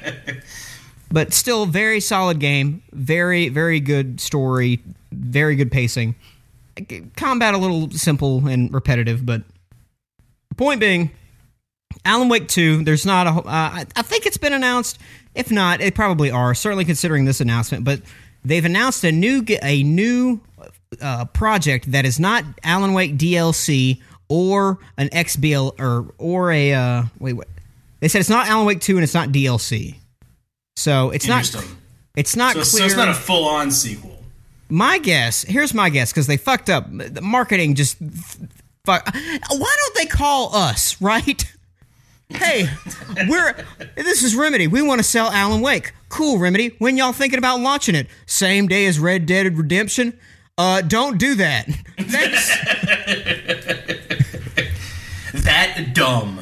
But still, very solid game. Very, very good story. Very good pacing. Combat a little simple and repetitive, but the point being, Alan Wake two. There's not a. Uh, I, I think it's been announced. If not, it probably are. Certainly considering this announcement, but they've announced a new a new uh, project that is not Alan Wake D L C or an X B L or or a uh, wait. What? They said it's not Alan Wake two and it's not D L C. So it's not. Interesting. It's not So, so clear. it's not a full on sequel. My guess, here's my guess, because they fucked up. The marketing just fuck. Why don't they call us, right? Hey, we're this is Remedy. We want to sell Alan Wake. Cool, Remedy. When y'all thinking about launching it? Same day as Red Dead Redemption? Uh, don't do that. That's That dumb.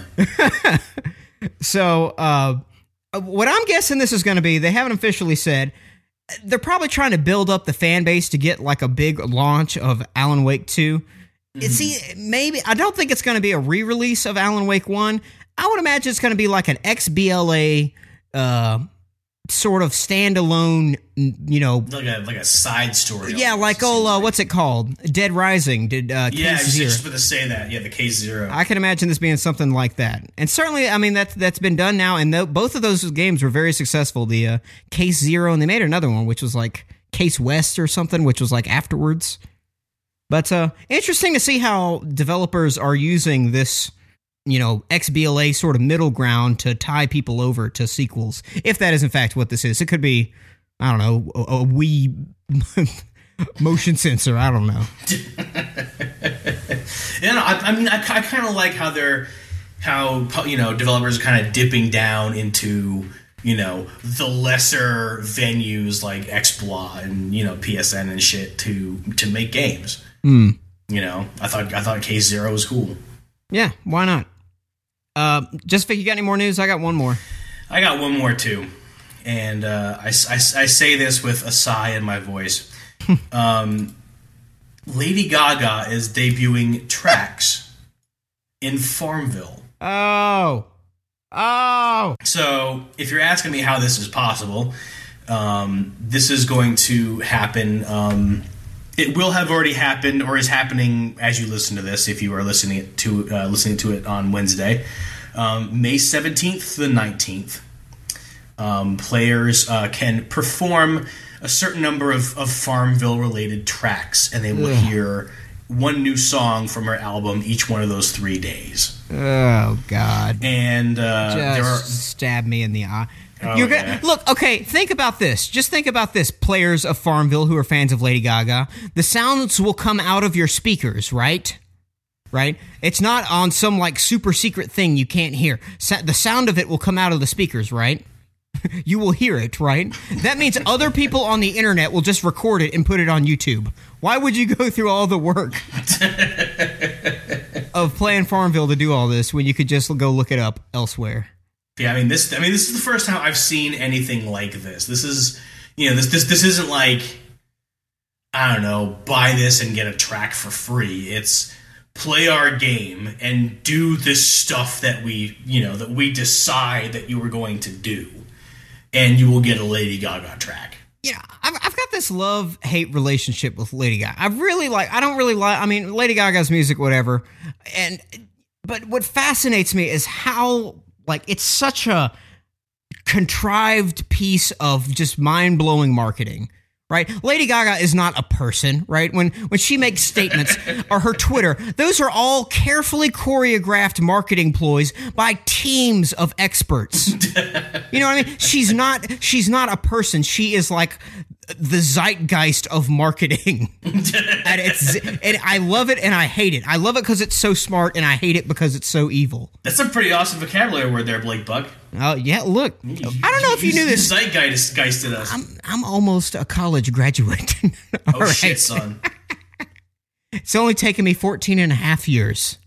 so. Uh, what I'm guessing this is going to be. They haven't officially said. They're probably trying to build up the fan base to get like a big launch of Alan Wake two. Mm-hmm. See, maybe I don't think it's going to be a re-release of Alan Wake one. I would imagine it's going to be like an X B L A uh, sort of standalone, you know. Like a like a side story. Yeah, almost, like oh, it uh, seems what's it called? Dead Rising. Did uh, Yeah, I Case was Zero. just about to say that. Yeah, the Case Zero. I can imagine this being something like that, and certainly, I mean that's that's been done now, and th- both of those games were very successful. The uh, Case Zero, and they made another one, which was like Case West or something, which was like afterwards. But uh, interesting to see how developers are using this, you know, X B L A sort of middle ground to tie people over to sequels, if that is in fact what this is. It could be, I don't know, a, a Wii motion sensor. I don't know. Yeah, no, I, I mean, I, I kind of like how they're, how you know, developers are kind of dipping down into, you know, the lesser venues like XBLA and you know P S N and shit to to make games. Mm. You know, I thought I thought Case Zero was cool. Yeah, why not? Uh, just Vic, you got any more news? I got one more. I got one more too, and uh, I, I, I say this with a sigh in my voice. um, Lady Gaga is debuting tracks in Farmville. Oh, oh, So, if you're asking me how this is possible, Um, this is going to happen. Um, it will have already happened, or is happening as you listen to this. If you are listening to uh, listening to it on Wednesday, um, May seventeenth to the nineteenth, um, players uh, can perform a certain number of, of Farmville-related tracks, and they will Ugh. hear one new song from her album each one of those three days. Oh, God. And uh, Just there are, stab me in the eye. Oh, You're gonna, yeah. Look, okay, think about this. Just think about this, players of Farmville who are fans of Lady Gaga. The sounds will come out of your speakers, right? Right? It's not on some, like, super secret thing you can't hear. Sa- the sound of it will come out of the speakers, right? You will hear it, right? That means other people on the internet will just record it and put it on YouTube. Why would you go through all the work of playing Farmville to do all this when you could just go look it up elsewhere? Yeah, I mean this. I mean this is the first time I've seen anything like this. This is, you know, this this this isn't like, I don't know, buy this and get a track for free. It's play our game and do this stuff that we, you know, that we decide that you were going to do, and you will get a Lady Gaga track. You know, I've, I've got this love-hate relationship with Lady Gaga. I really like, I don't really like, I mean, Lady Gaga's music, whatever. And, but what fascinates me is how, like, it's such a contrived piece of just mind-blowing marketing, right? Lady Gaga is not a person, right? When when she makes statements or her Twitter, those are all carefully choreographed marketing ploys by teams of experts. You know what I mean? She's not she's not a person. She is like the zeitgeist of marketing. And it's and I love it and I hate it. I love it because it's so smart, and I hate it because it's so evil. That's a pretty awesome vocabulary word there, Blake Buck. Oh, yeah, look. I don't know if you knew this. Zeitgeist geisted us. I'm, I'm almost a college graduate. Oh, right. Shit, son. It's only taken me fourteen and a half years.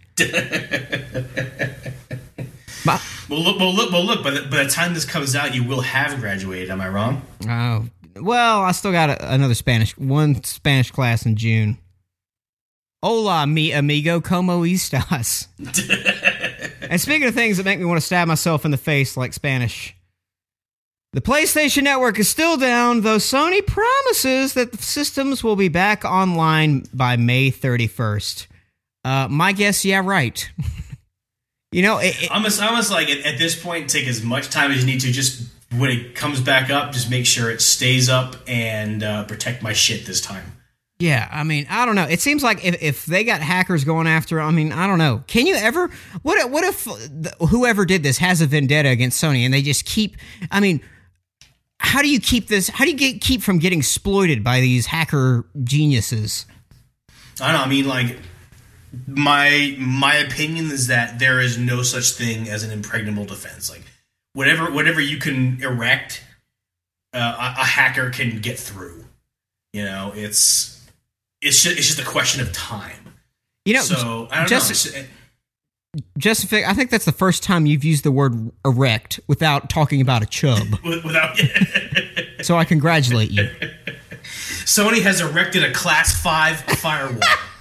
But, well, look, well, look, well, look. By the, by the time this comes out, you will have graduated. Am I wrong? Oh, well, I still got a, another Spanish, one Spanish class in June. Hola, mi amigo, como estas? And speaking of things that make me want to stab myself in the face like Spanish, the PlayStation Network is still down, though Sony promises that the systems will be back online by May thirty-first. Uh, my guess, yeah, right. You know, it, it, almost, almost like at, at this point, take as much time as you need to. Just when it comes back up, just make sure it stays up and uh, protect my shit this time. Yeah, I mean, I don't know. It seems like if, if they got hackers going after, I mean, I don't know. Can you ever? What if, what if the, whoever did this has a vendetta against Sony and they just keep? I mean, how do you keep this? How do you get, keep from getting exploited by these hacker geniuses? I don't know. I mean, like my my opinion is that there is no such thing as an impregnable defense. Like whatever whatever you can erect, uh, a, a hacker can get through. You know, it's. It's just, it's just a question of time. You know, so I don't just, know. Just, I think that's the first time you've used the word erect without talking about a chub. Without, so I congratulate you. Sony has erected a class five firewall.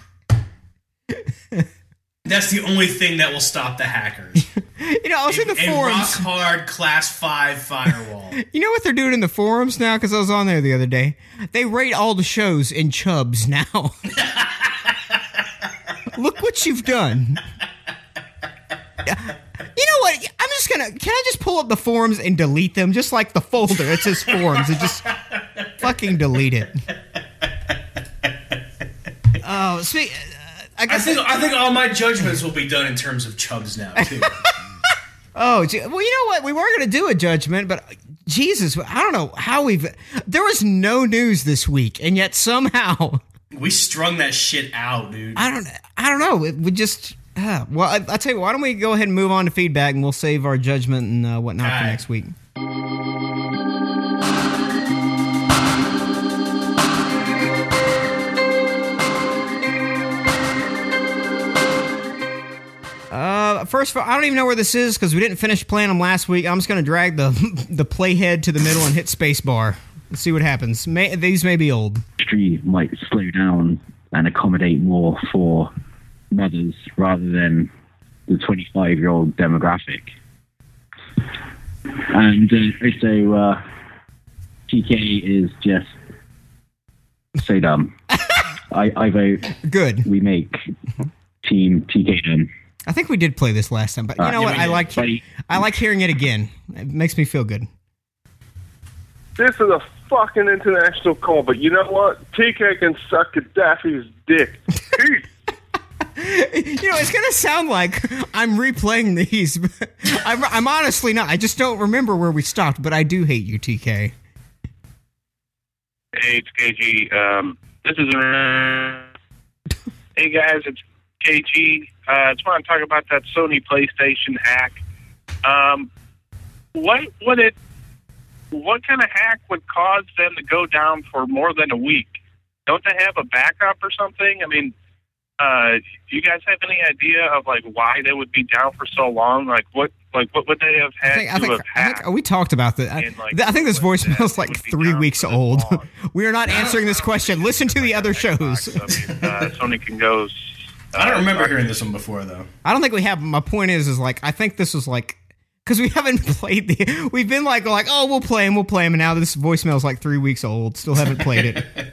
That's the only thing that will stop the hackers. You know, I was a, in the a forums. rock hard class five firewall. You know what they're doing in the forums now? Because I was on there the other day. They rate all the shows in chubs now. Look what you've done. You know what? I'm just gonna. Can I just pull up the forums and delete them? Just like the folder. It says forums. And just fucking delete it. Oh, speak. I, I think I think all my judgments will be done in terms of chubs now too. Oh, well, you know what? We weren't going to do a judgment, but Jesus, I don't know how we've. There was no news this week, and yet somehow we strung that shit out, dude. I don't. I don't know. It, we just. Uh, well, I, I'll tell you. Why don't we go ahead and move on to feedback, and we'll save our judgment and uh, whatnot all for right. next week. Uh, first of all, I don't even know where this is because we didn't finish playing them last week. I'm just going to drag the the playhead to the middle and hit spacebar. Let's see what happens. May, these may be old. Industry might slow down and accommodate more for mothers rather than the twenty-five-year-old demographic. And uh, so uh, T K is just so dumb. I, I vote. Good. We make Team T K dumb. I think we did play this last time, but you Uh, know yeah, what? we I did. like But- I like hearing it again. It makes me feel good. This is a fucking international call, but you know what? T K can suck Gaddafi's dick. Peace. You know, it's gonna sound like I'm replaying these. But I'm, I'm honestly not. I just don't remember where we stopped. But I do hate you, T K. Hey, it's K G. Um, this is uh, hey guys, it's K G. Uh, I just want to talk about that Sony PlayStation hack. Um, what would it? What kind of hack would cause them to go down for more than a week? Don't they have a backup or something? I mean, uh, do you guys have any idea of like why they would be down for so long? Like what? Like what would they have had I think, I to think, have I hacked? think we talked about that. I, And, like, I think this what voicemail is that like would be three down weeks for this old. long? We are not answering this question. Listen to the other shows. I mean, uh, Sony can go. I don't remember uh, hearing this one before, though. I don't think we have. My point is, is like I think this was like because we haven't played the. We've been like like oh we'll play him, we'll play him, and now this voicemail is like three weeks old. Still haven't played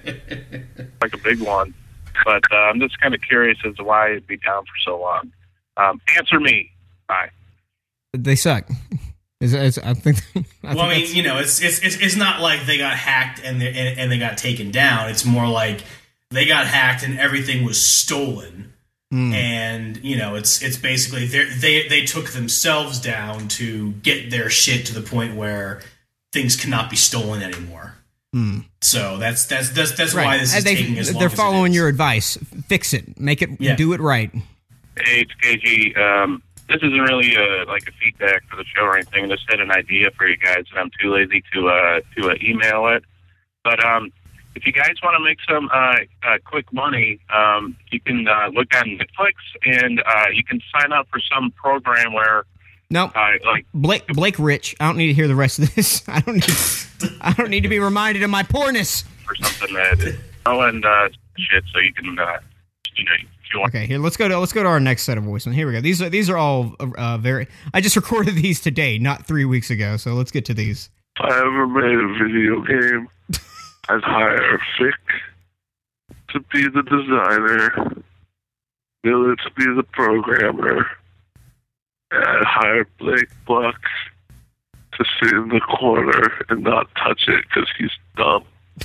it. like a big one. But uh, I'm just kind of curious as to why it'd be down for so long. Um, answer me. Bye. They suck. Is, is I think. I Well, think I mean, that's- you know, it's it's it's it's not like they got hacked and they and, and they got taken down. It's more like they got hacked and everything was stolen. Mm. And you know, it's it's basically they they they took themselves down to get their shit to the point where things cannot be stolen anymore. Mm. So that's that's that's that's right. why this And is they, taking as long they're as it following is. your advice. Fix it. Make it. Yeah. Do it right. Hey, it's K G. Um, this isn't really a, like a feedback for the show or anything. I just had an idea for you guys, and I'm too lazy to uh, to uh, email it. But um, if you guys want to make some uh, uh, quick money, um, you can uh, look on Netflix, and uh, you can sign up for some program where, No, uh, like, Blake Blake Rich. I don't need to hear the rest of this. I don't need. I don't need to be reminded of my poorness. for something that oh, and uh, shit, so you can, uh, you know, if you want. Okay, here let's go to let's go to our next set of voicemails. Here we go. These are these are all uh, very. I just recorded these today, not three weeks ago. So let's get to these. If I ever made a video game, I'd hire Vic to be the designer, Miller to be the programmer, and I'd hire Blake Buck to sit in the corner and not touch it because he's dumb.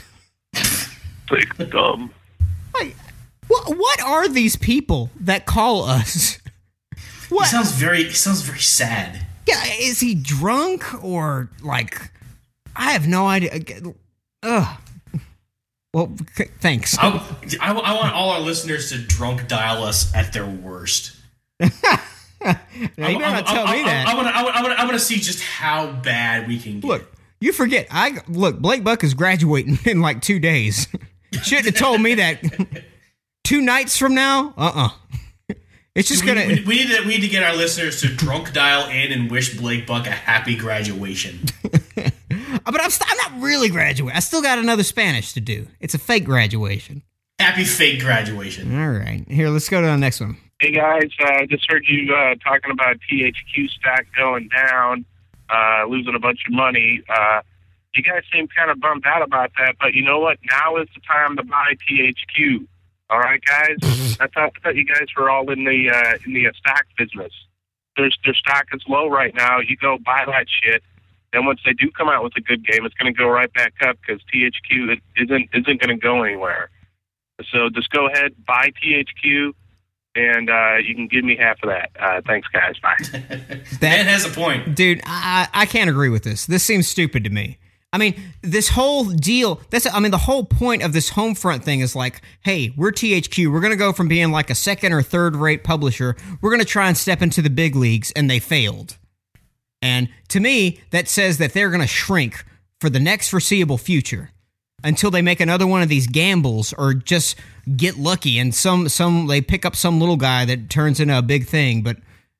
Blake's dumb. Like, what what are these people that call us? He What? sounds very he sounds very sad. Yeah, is he drunk or like? I have no idea. Ugh. Well, c- thanks. I, I, I want all our listeners to drunk dial us at their worst. Now, you better not tell I, me I, that. I, want to. I want. I want to see just how bad we can get. Look, you forget. I look. Blake Buck is graduating in like two days. Shouldn't have told me that. Two nights from now, uh, uh It's just we, gonna. we, we need to. We need to get our listeners to drunk dial in and wish Blake Buck a happy graduation. But I'm, st- I'm not really graduating. I still got another Spanish to do. It's a fake graduation. Happy fake graduation. All right, here. Let's go to the next one. Hey guys, I uh, just heard you uh, talking about T H Q stock going down, uh, losing a bunch of money. Uh, you guys seem kind of bummed out about that, but you know what? Now is the time to buy T H Q. All right, guys. I thought, I thought you guys were all in the uh, in the uh, stock business. Their their stock is low right now. You go buy that shit. Then once they do come out with a good game, it's going to go right back up because T H Q isn't isn't going to go anywhere. So just go ahead, buy T H Q. And uh, you can give me half of that. Uh, thanks, guys. Bye. Dan has a point. Dude, I, I can't agree with this. This seems stupid to me. I mean, this whole deal, that's, I mean, the whole point of this Homefront thing is like, hey, we're T H Q. We're going to go from being like a second or third rate publisher. We're going to try and step into the big leagues, and they failed. And to me, that says that they're going to shrink for the next foreseeable future until they make another one of these gambles or just get lucky and some some they pick up some little guy that turns into a big thing. But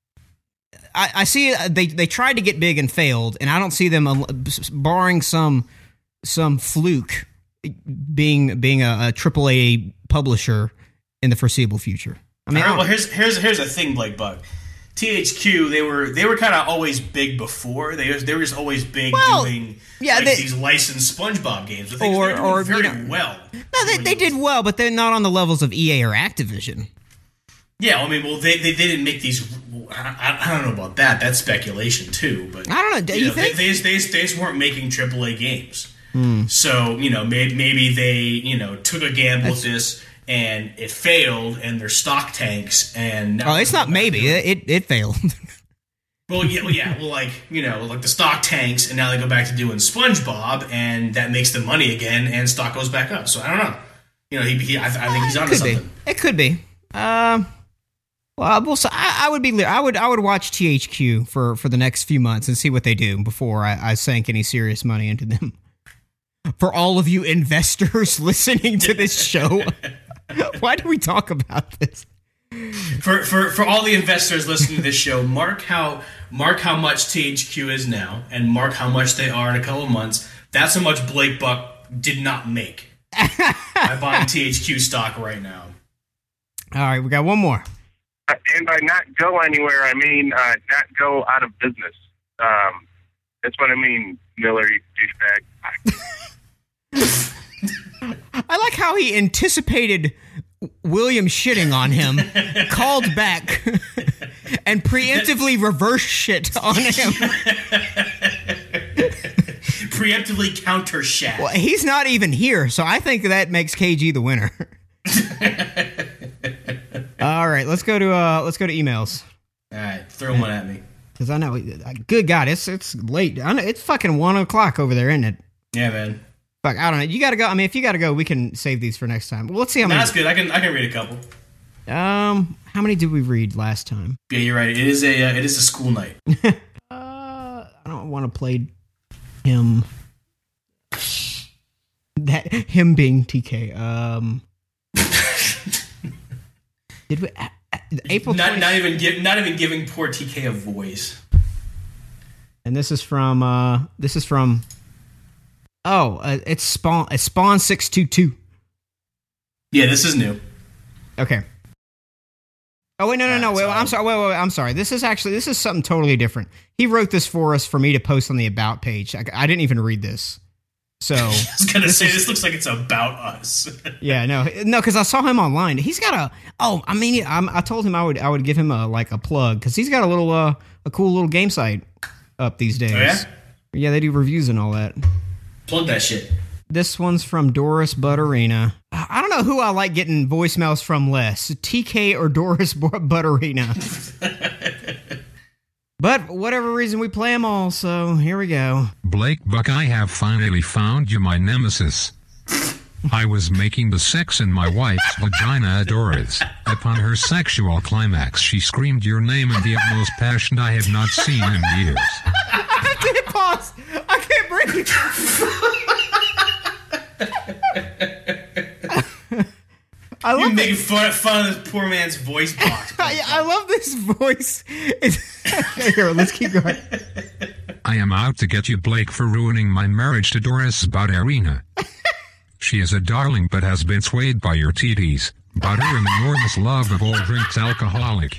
I, I see they they tried to get big and failed, and I don't see them, barring some some fluke, being being a, a triple A publisher in the foreseeable future. I mean, All right, I well, don't- here's here's here's the thing, Blake Buck. T H Q, they were they were kind of always big before. They was, they were just always big Well, doing yeah, like they- these licensed SpongeBob games. But things Or- they were doing or, very you know- well. No, they, they did well, but they're not on the levels of E A or Activision. Yeah, I mean, well, they they, they didn't make these. I, I don't know about that. That's speculation too. But I don't know. Do you know, think? they, they, just, they, just, they just weren't making triple A games? Hmm. So you know, maybe, maybe they you know took a gamble with this and it failed, and their stock tanks. And now Oh, it's not maybe. It it, it failed. Well, yeah, well, yeah, well, like you know, like the stock tanks, and now they go back to doing SpongeBob, and that makes them money again, and stock goes back up. So I don't know. You know, he, he I, I think he's onto could something. be. It could be. Um. Well, we'll see. I, I would be. I would. I would watch T H Q for, for the next few months and see what they do before I, I sank any serious money into them. For all of you investors listening to this show, why do we talk about this? For, for for all the investors listening to this show, mark how mark how much T H Q is now, and mark how much they are in a couple of months. That's how much Blake Buck did not make by buying T H Q stock right now. All right, we got one more. Uh, and by not go anywhere, I mean uh, not go out of business. Um, that's what I mean, Miller, you douchebag. I like how he anticipated William shitting on him, called back, and preemptively reverse shit on him. Preemptively counter Shaq. Well, he's not even here, so I think that makes K G the winner. All right, let's go to uh, let's go to emails. All right, throw one at me. Because I know, good God, it's it's late. I know it's fucking one o'clock over there, isn't it? Yeah, man. Fuck, I don't know. You got to go. I mean, if you got to go, we can save these for next time. Well, let's see how No, many. that's good. I can I can read a couple. Um, how many did we read last time? Yeah, you're right. It is a uh, it is a school night. uh, I don't want to play him. That him being T K. Um, did we? Uh, uh, April. Not twentieth not even give not even giving poor T K a voice. And this is from. Uh, this is from. Oh, uh, it's Spawn. It's Spawn six two two. Yeah, this is new. Okay. Oh wait, no, no, no. That's Wait, all. I'm sorry. Wait, wait, wait, I'm sorry. This is actually this is something totally different. He wrote this for us for me to post on the about page. I, I didn't even read this. So I was gonna say this looks like it's about us. yeah, no, no, because I saw him online. He's got a. Oh, I mean, I'm, I told him I would I would give him a like a plug because he's got a little uh a cool little game site up these days. Oh, yeah? Yeah, they do reviews and all that. Plug that shit. This one's from Doris Butterina. I don't know who I like getting voicemails from less, T K or Doris Butterina. But whatever reason, we play them all, so here we go. Blake Buck, I have finally found you, my nemesis. I was making the sex in my wife's vagina, Doris. Upon her sexual climax, she screamed your name in the utmost passion I have not seen in years. I can't pause. I can't breathe. I You're love making fun, fun of this poor man's voice box. I, I love this voice. It's, here, let's keep going. I am out to get you, Blake, for ruining my marriage to Doris Butterina. She is a darling but has been swayed by your titties, butter, and enormous love of all drinks alcoholic.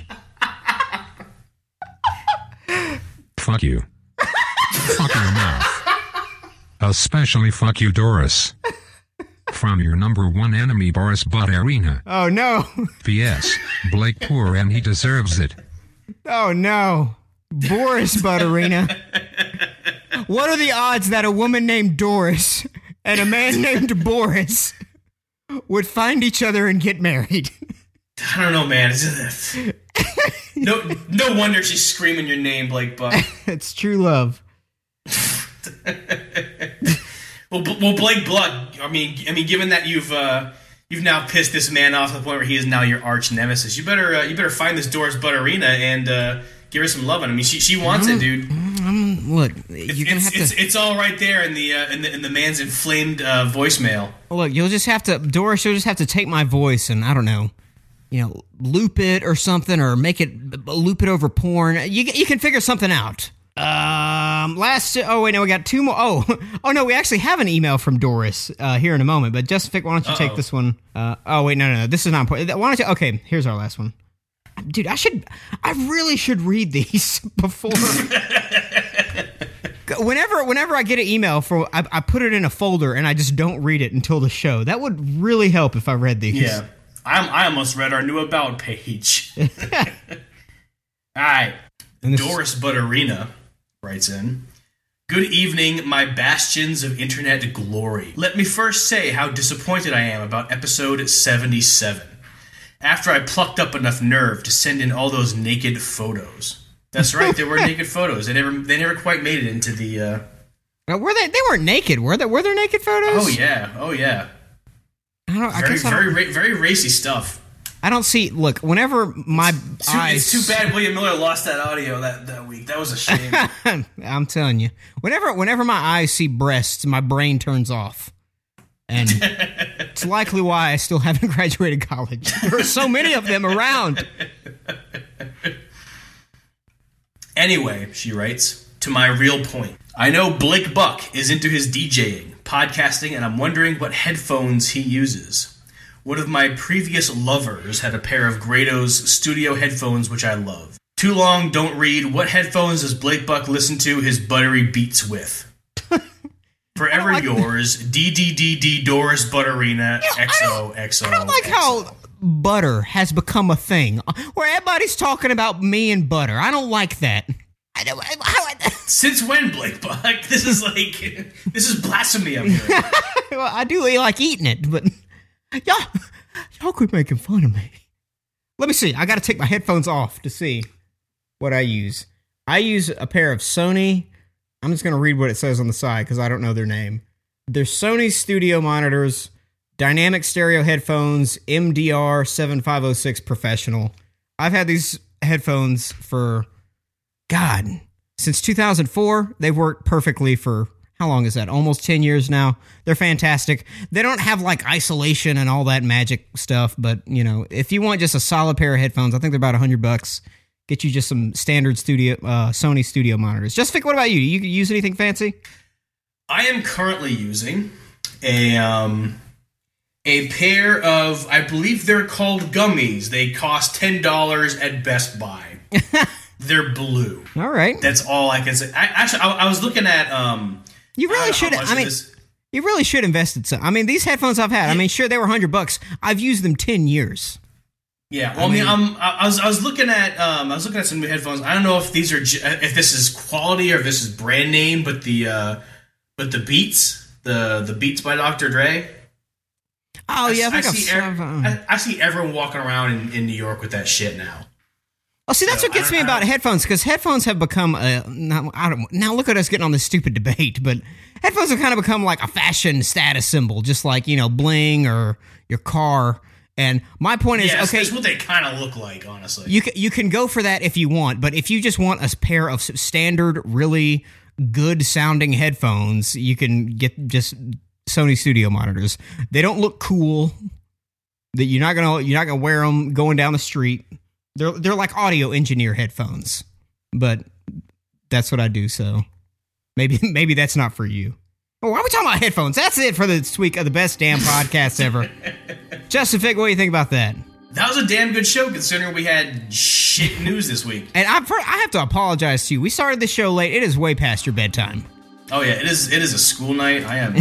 Fuck you. Fuck your mouth. Especially fuck you, Doris. From your number one enemy, Boris Butterina. Oh, no. P S. Blake poor and he deserves it. Oh, no. Boris Butterina. What are the odds that a woman named Doris and a man named Boris would find each other and get married? I don't know, man. It's just, no, no wonder she's screaming your name, Blake Buck. It's true love. Well, B- well, Blake Buck. I mean, I mean, given that you've uh, you've now pissed this man off to the point where he is now your arch nemesis, you better uh, you better find this Doris Butterina and uh, give her some loving. I mean, she she wants it, dude. Um, look, It's, you're gonna it's, have to it's, it's all right there in the uh, in the in the man's inflamed uh, voicemail. look. You'll just have to, Doris. You'll just have to take my voice and I don't know, you know, loop it or something, or make it loop it over porn. You you can figure something out. Um, last. Oh wait, no, we got two more. Oh, oh no, we actually have an email from Doris uh, here in a moment. But just why don't you take Uh-oh. this one? Uh, oh wait, no, no, no. This is not important. Why don't you? Okay, here's our last one. dude, I should, I really should read these before. Whenever, whenever I get an email for, I, I put it in a folder and I just don't read it until the show. That would really help if I read these. Yeah, I'm, I almost read our new about page. All right, And this- Doris Butterina writes in. Good evening, my bastions of internet glory. Let me first say how disappointed I am about episode seventy-seven. After I plucked up enough nerve to send in all those naked photos. That's right, there were naked photos. They never, they never quite made it into the. Uh... Now, were they? They weren't naked, were they? Were there naked photos? Oh yeah, oh yeah. I don't. I Very, guess I very, don't, ra- very racy stuff. I don't see. Look, whenever my Too, eyes, it's too bad William Miller lost that audio that, that week. That was a shame. I'm telling you, whenever whenever my eyes see breasts, my brain turns off, and it's likely why I still haven't graduated college. There are so many of them around. Anyway, she writes, to my real point. I know Blake Buck is into his DJing, podcasting, and I'm wondering what headphones he uses. One of my previous lovers had a pair of Grado's studio headphones, which I love. Too long, don't read. What headphones does Blake Buck listen to his buttery beats with? Forever like yours, D D D D Doris Butterina, X O X O. I don't like how butter has become a thing where everybody's talking about me and butter. I don't like that. I don't. I, I, Since when, Blake Buck? This is like this is blasphemy. I'm hearing. well, I do like eating it, but y'all, y'all quit making fun of me. Let me see. I got to take my headphones off to see what I use. I use a pair of Sony. I'm just going to read what it says on the side because I don't know their name. They're Sony studio monitors, dynamic stereo headphones, M D R seventy-five oh six professional. I've had these headphones for, God, since two thousand four. They've worked perfectly for, how long is that? Almost ten years now. They're fantastic. They don't have like isolation and all that magic stuff, but you know, if you want just a solid pair of headphones, I think they're about a hundred bucks. Get you just some standard studio, uh, Sony studio monitors. Jessica, what about you? Do you use anything fancy? I am currently using a um, a pair of, I believe they're called gummies. They cost ten dollars at Best Buy. They're blue. All right. That's all I can say. I, actually, I, I was looking at. Um, You really should. I mean, you really should invest in some. I mean, these headphones I've had. I mean, sure they were hundred bucks. I've used them ten years. Yeah, well, I mean, I, mean, um, I, I was I was looking at um, I was looking at some new headphones. I don't know if these are if this is quality or if this is brand name, but the uh, but the Beats, the the Beats by Doctor Dre. Oh yeah, I, I, think I I've see. saw, Er, um, I, I see everyone walking around in, in New York with that shit now. Oh, see, that's So, what gets I- me I- about headphones, because headphones have become a. Now, I don't, now look at us getting on this stupid debate, but headphones have kind of become like a fashion status symbol, just like, you know, bling or your car. And my point is, Yeah, that's, okay, that's what they kind of look like, honestly. you can, you can go for that if you want, but if you just want a pair of standard, really good sounding headphones, you can get just Sony studio monitors. They don't look cool. That you're not gonna you're not gonna wear them going down the street. They're they're like audio engineer headphones, but that's what I do. So maybe maybe that's not for you. Oh, why are we talking about headphones? That's it for this week of the best damn podcast ever. Justin Fig, what do you think about that? That was a damn good show considering we had shit news this week. And I I have to apologize to you. We started the show late. It is way past your bedtime. Oh yeah, it is. It is a school night. I am.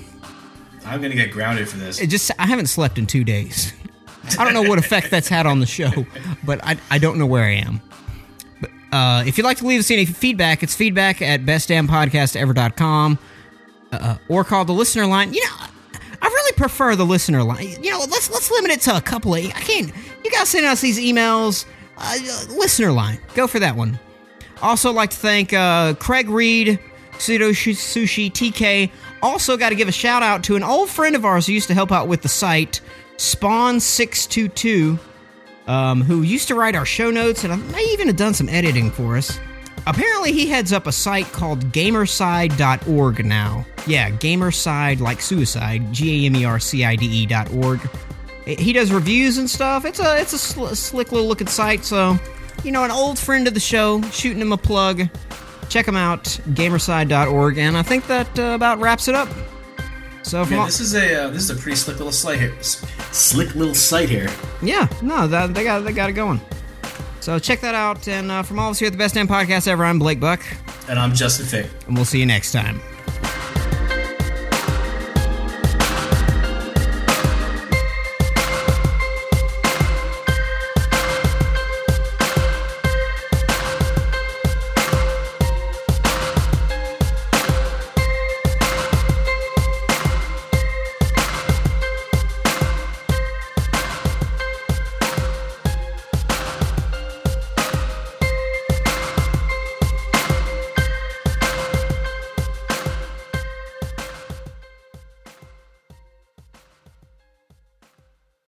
I'm gonna get grounded for this. It just I haven't slept in two days. I don't know what effect that's had on the show, but I I don't know where I am. But uh, if you'd like to leave us any feedback, it's feedback at best damn podcast ever dot com. Uh, or call the listener line. You know, I really prefer the listener line. You know, let's let's limit it to a couple of. I can't. You guys send us these emails. Uh, listener line. Go for that one. Also, like to thank uh, Craig Reed, Pseudo Sushi, T K. Also, got to give a shout out to an old friend of ours who used to help out with the site, Spawn six two two, um, who used to write our show notes and may even have done some editing for us. Apparently, he heads up a site called gamerside dot org now. Yeah, Gamerside, like suicide, G A M E R C I D E dot org. He does reviews and stuff. It's a it's a sl- slick little looking site, so, you know, an old friend of the show, shooting him a plug. Check him out, gamerside dot org, and I think that uh, about wraps it up. So, from Man, all- this is a uh, this is a pretty slick little site here. S- Slick little site here. yeah, no, that, they got they got it going. So check that out. And uh, from all of us here at the Best Damn Podcast Ever, I'm Blake Buck. And I'm Justin Fick. And we'll see you next time.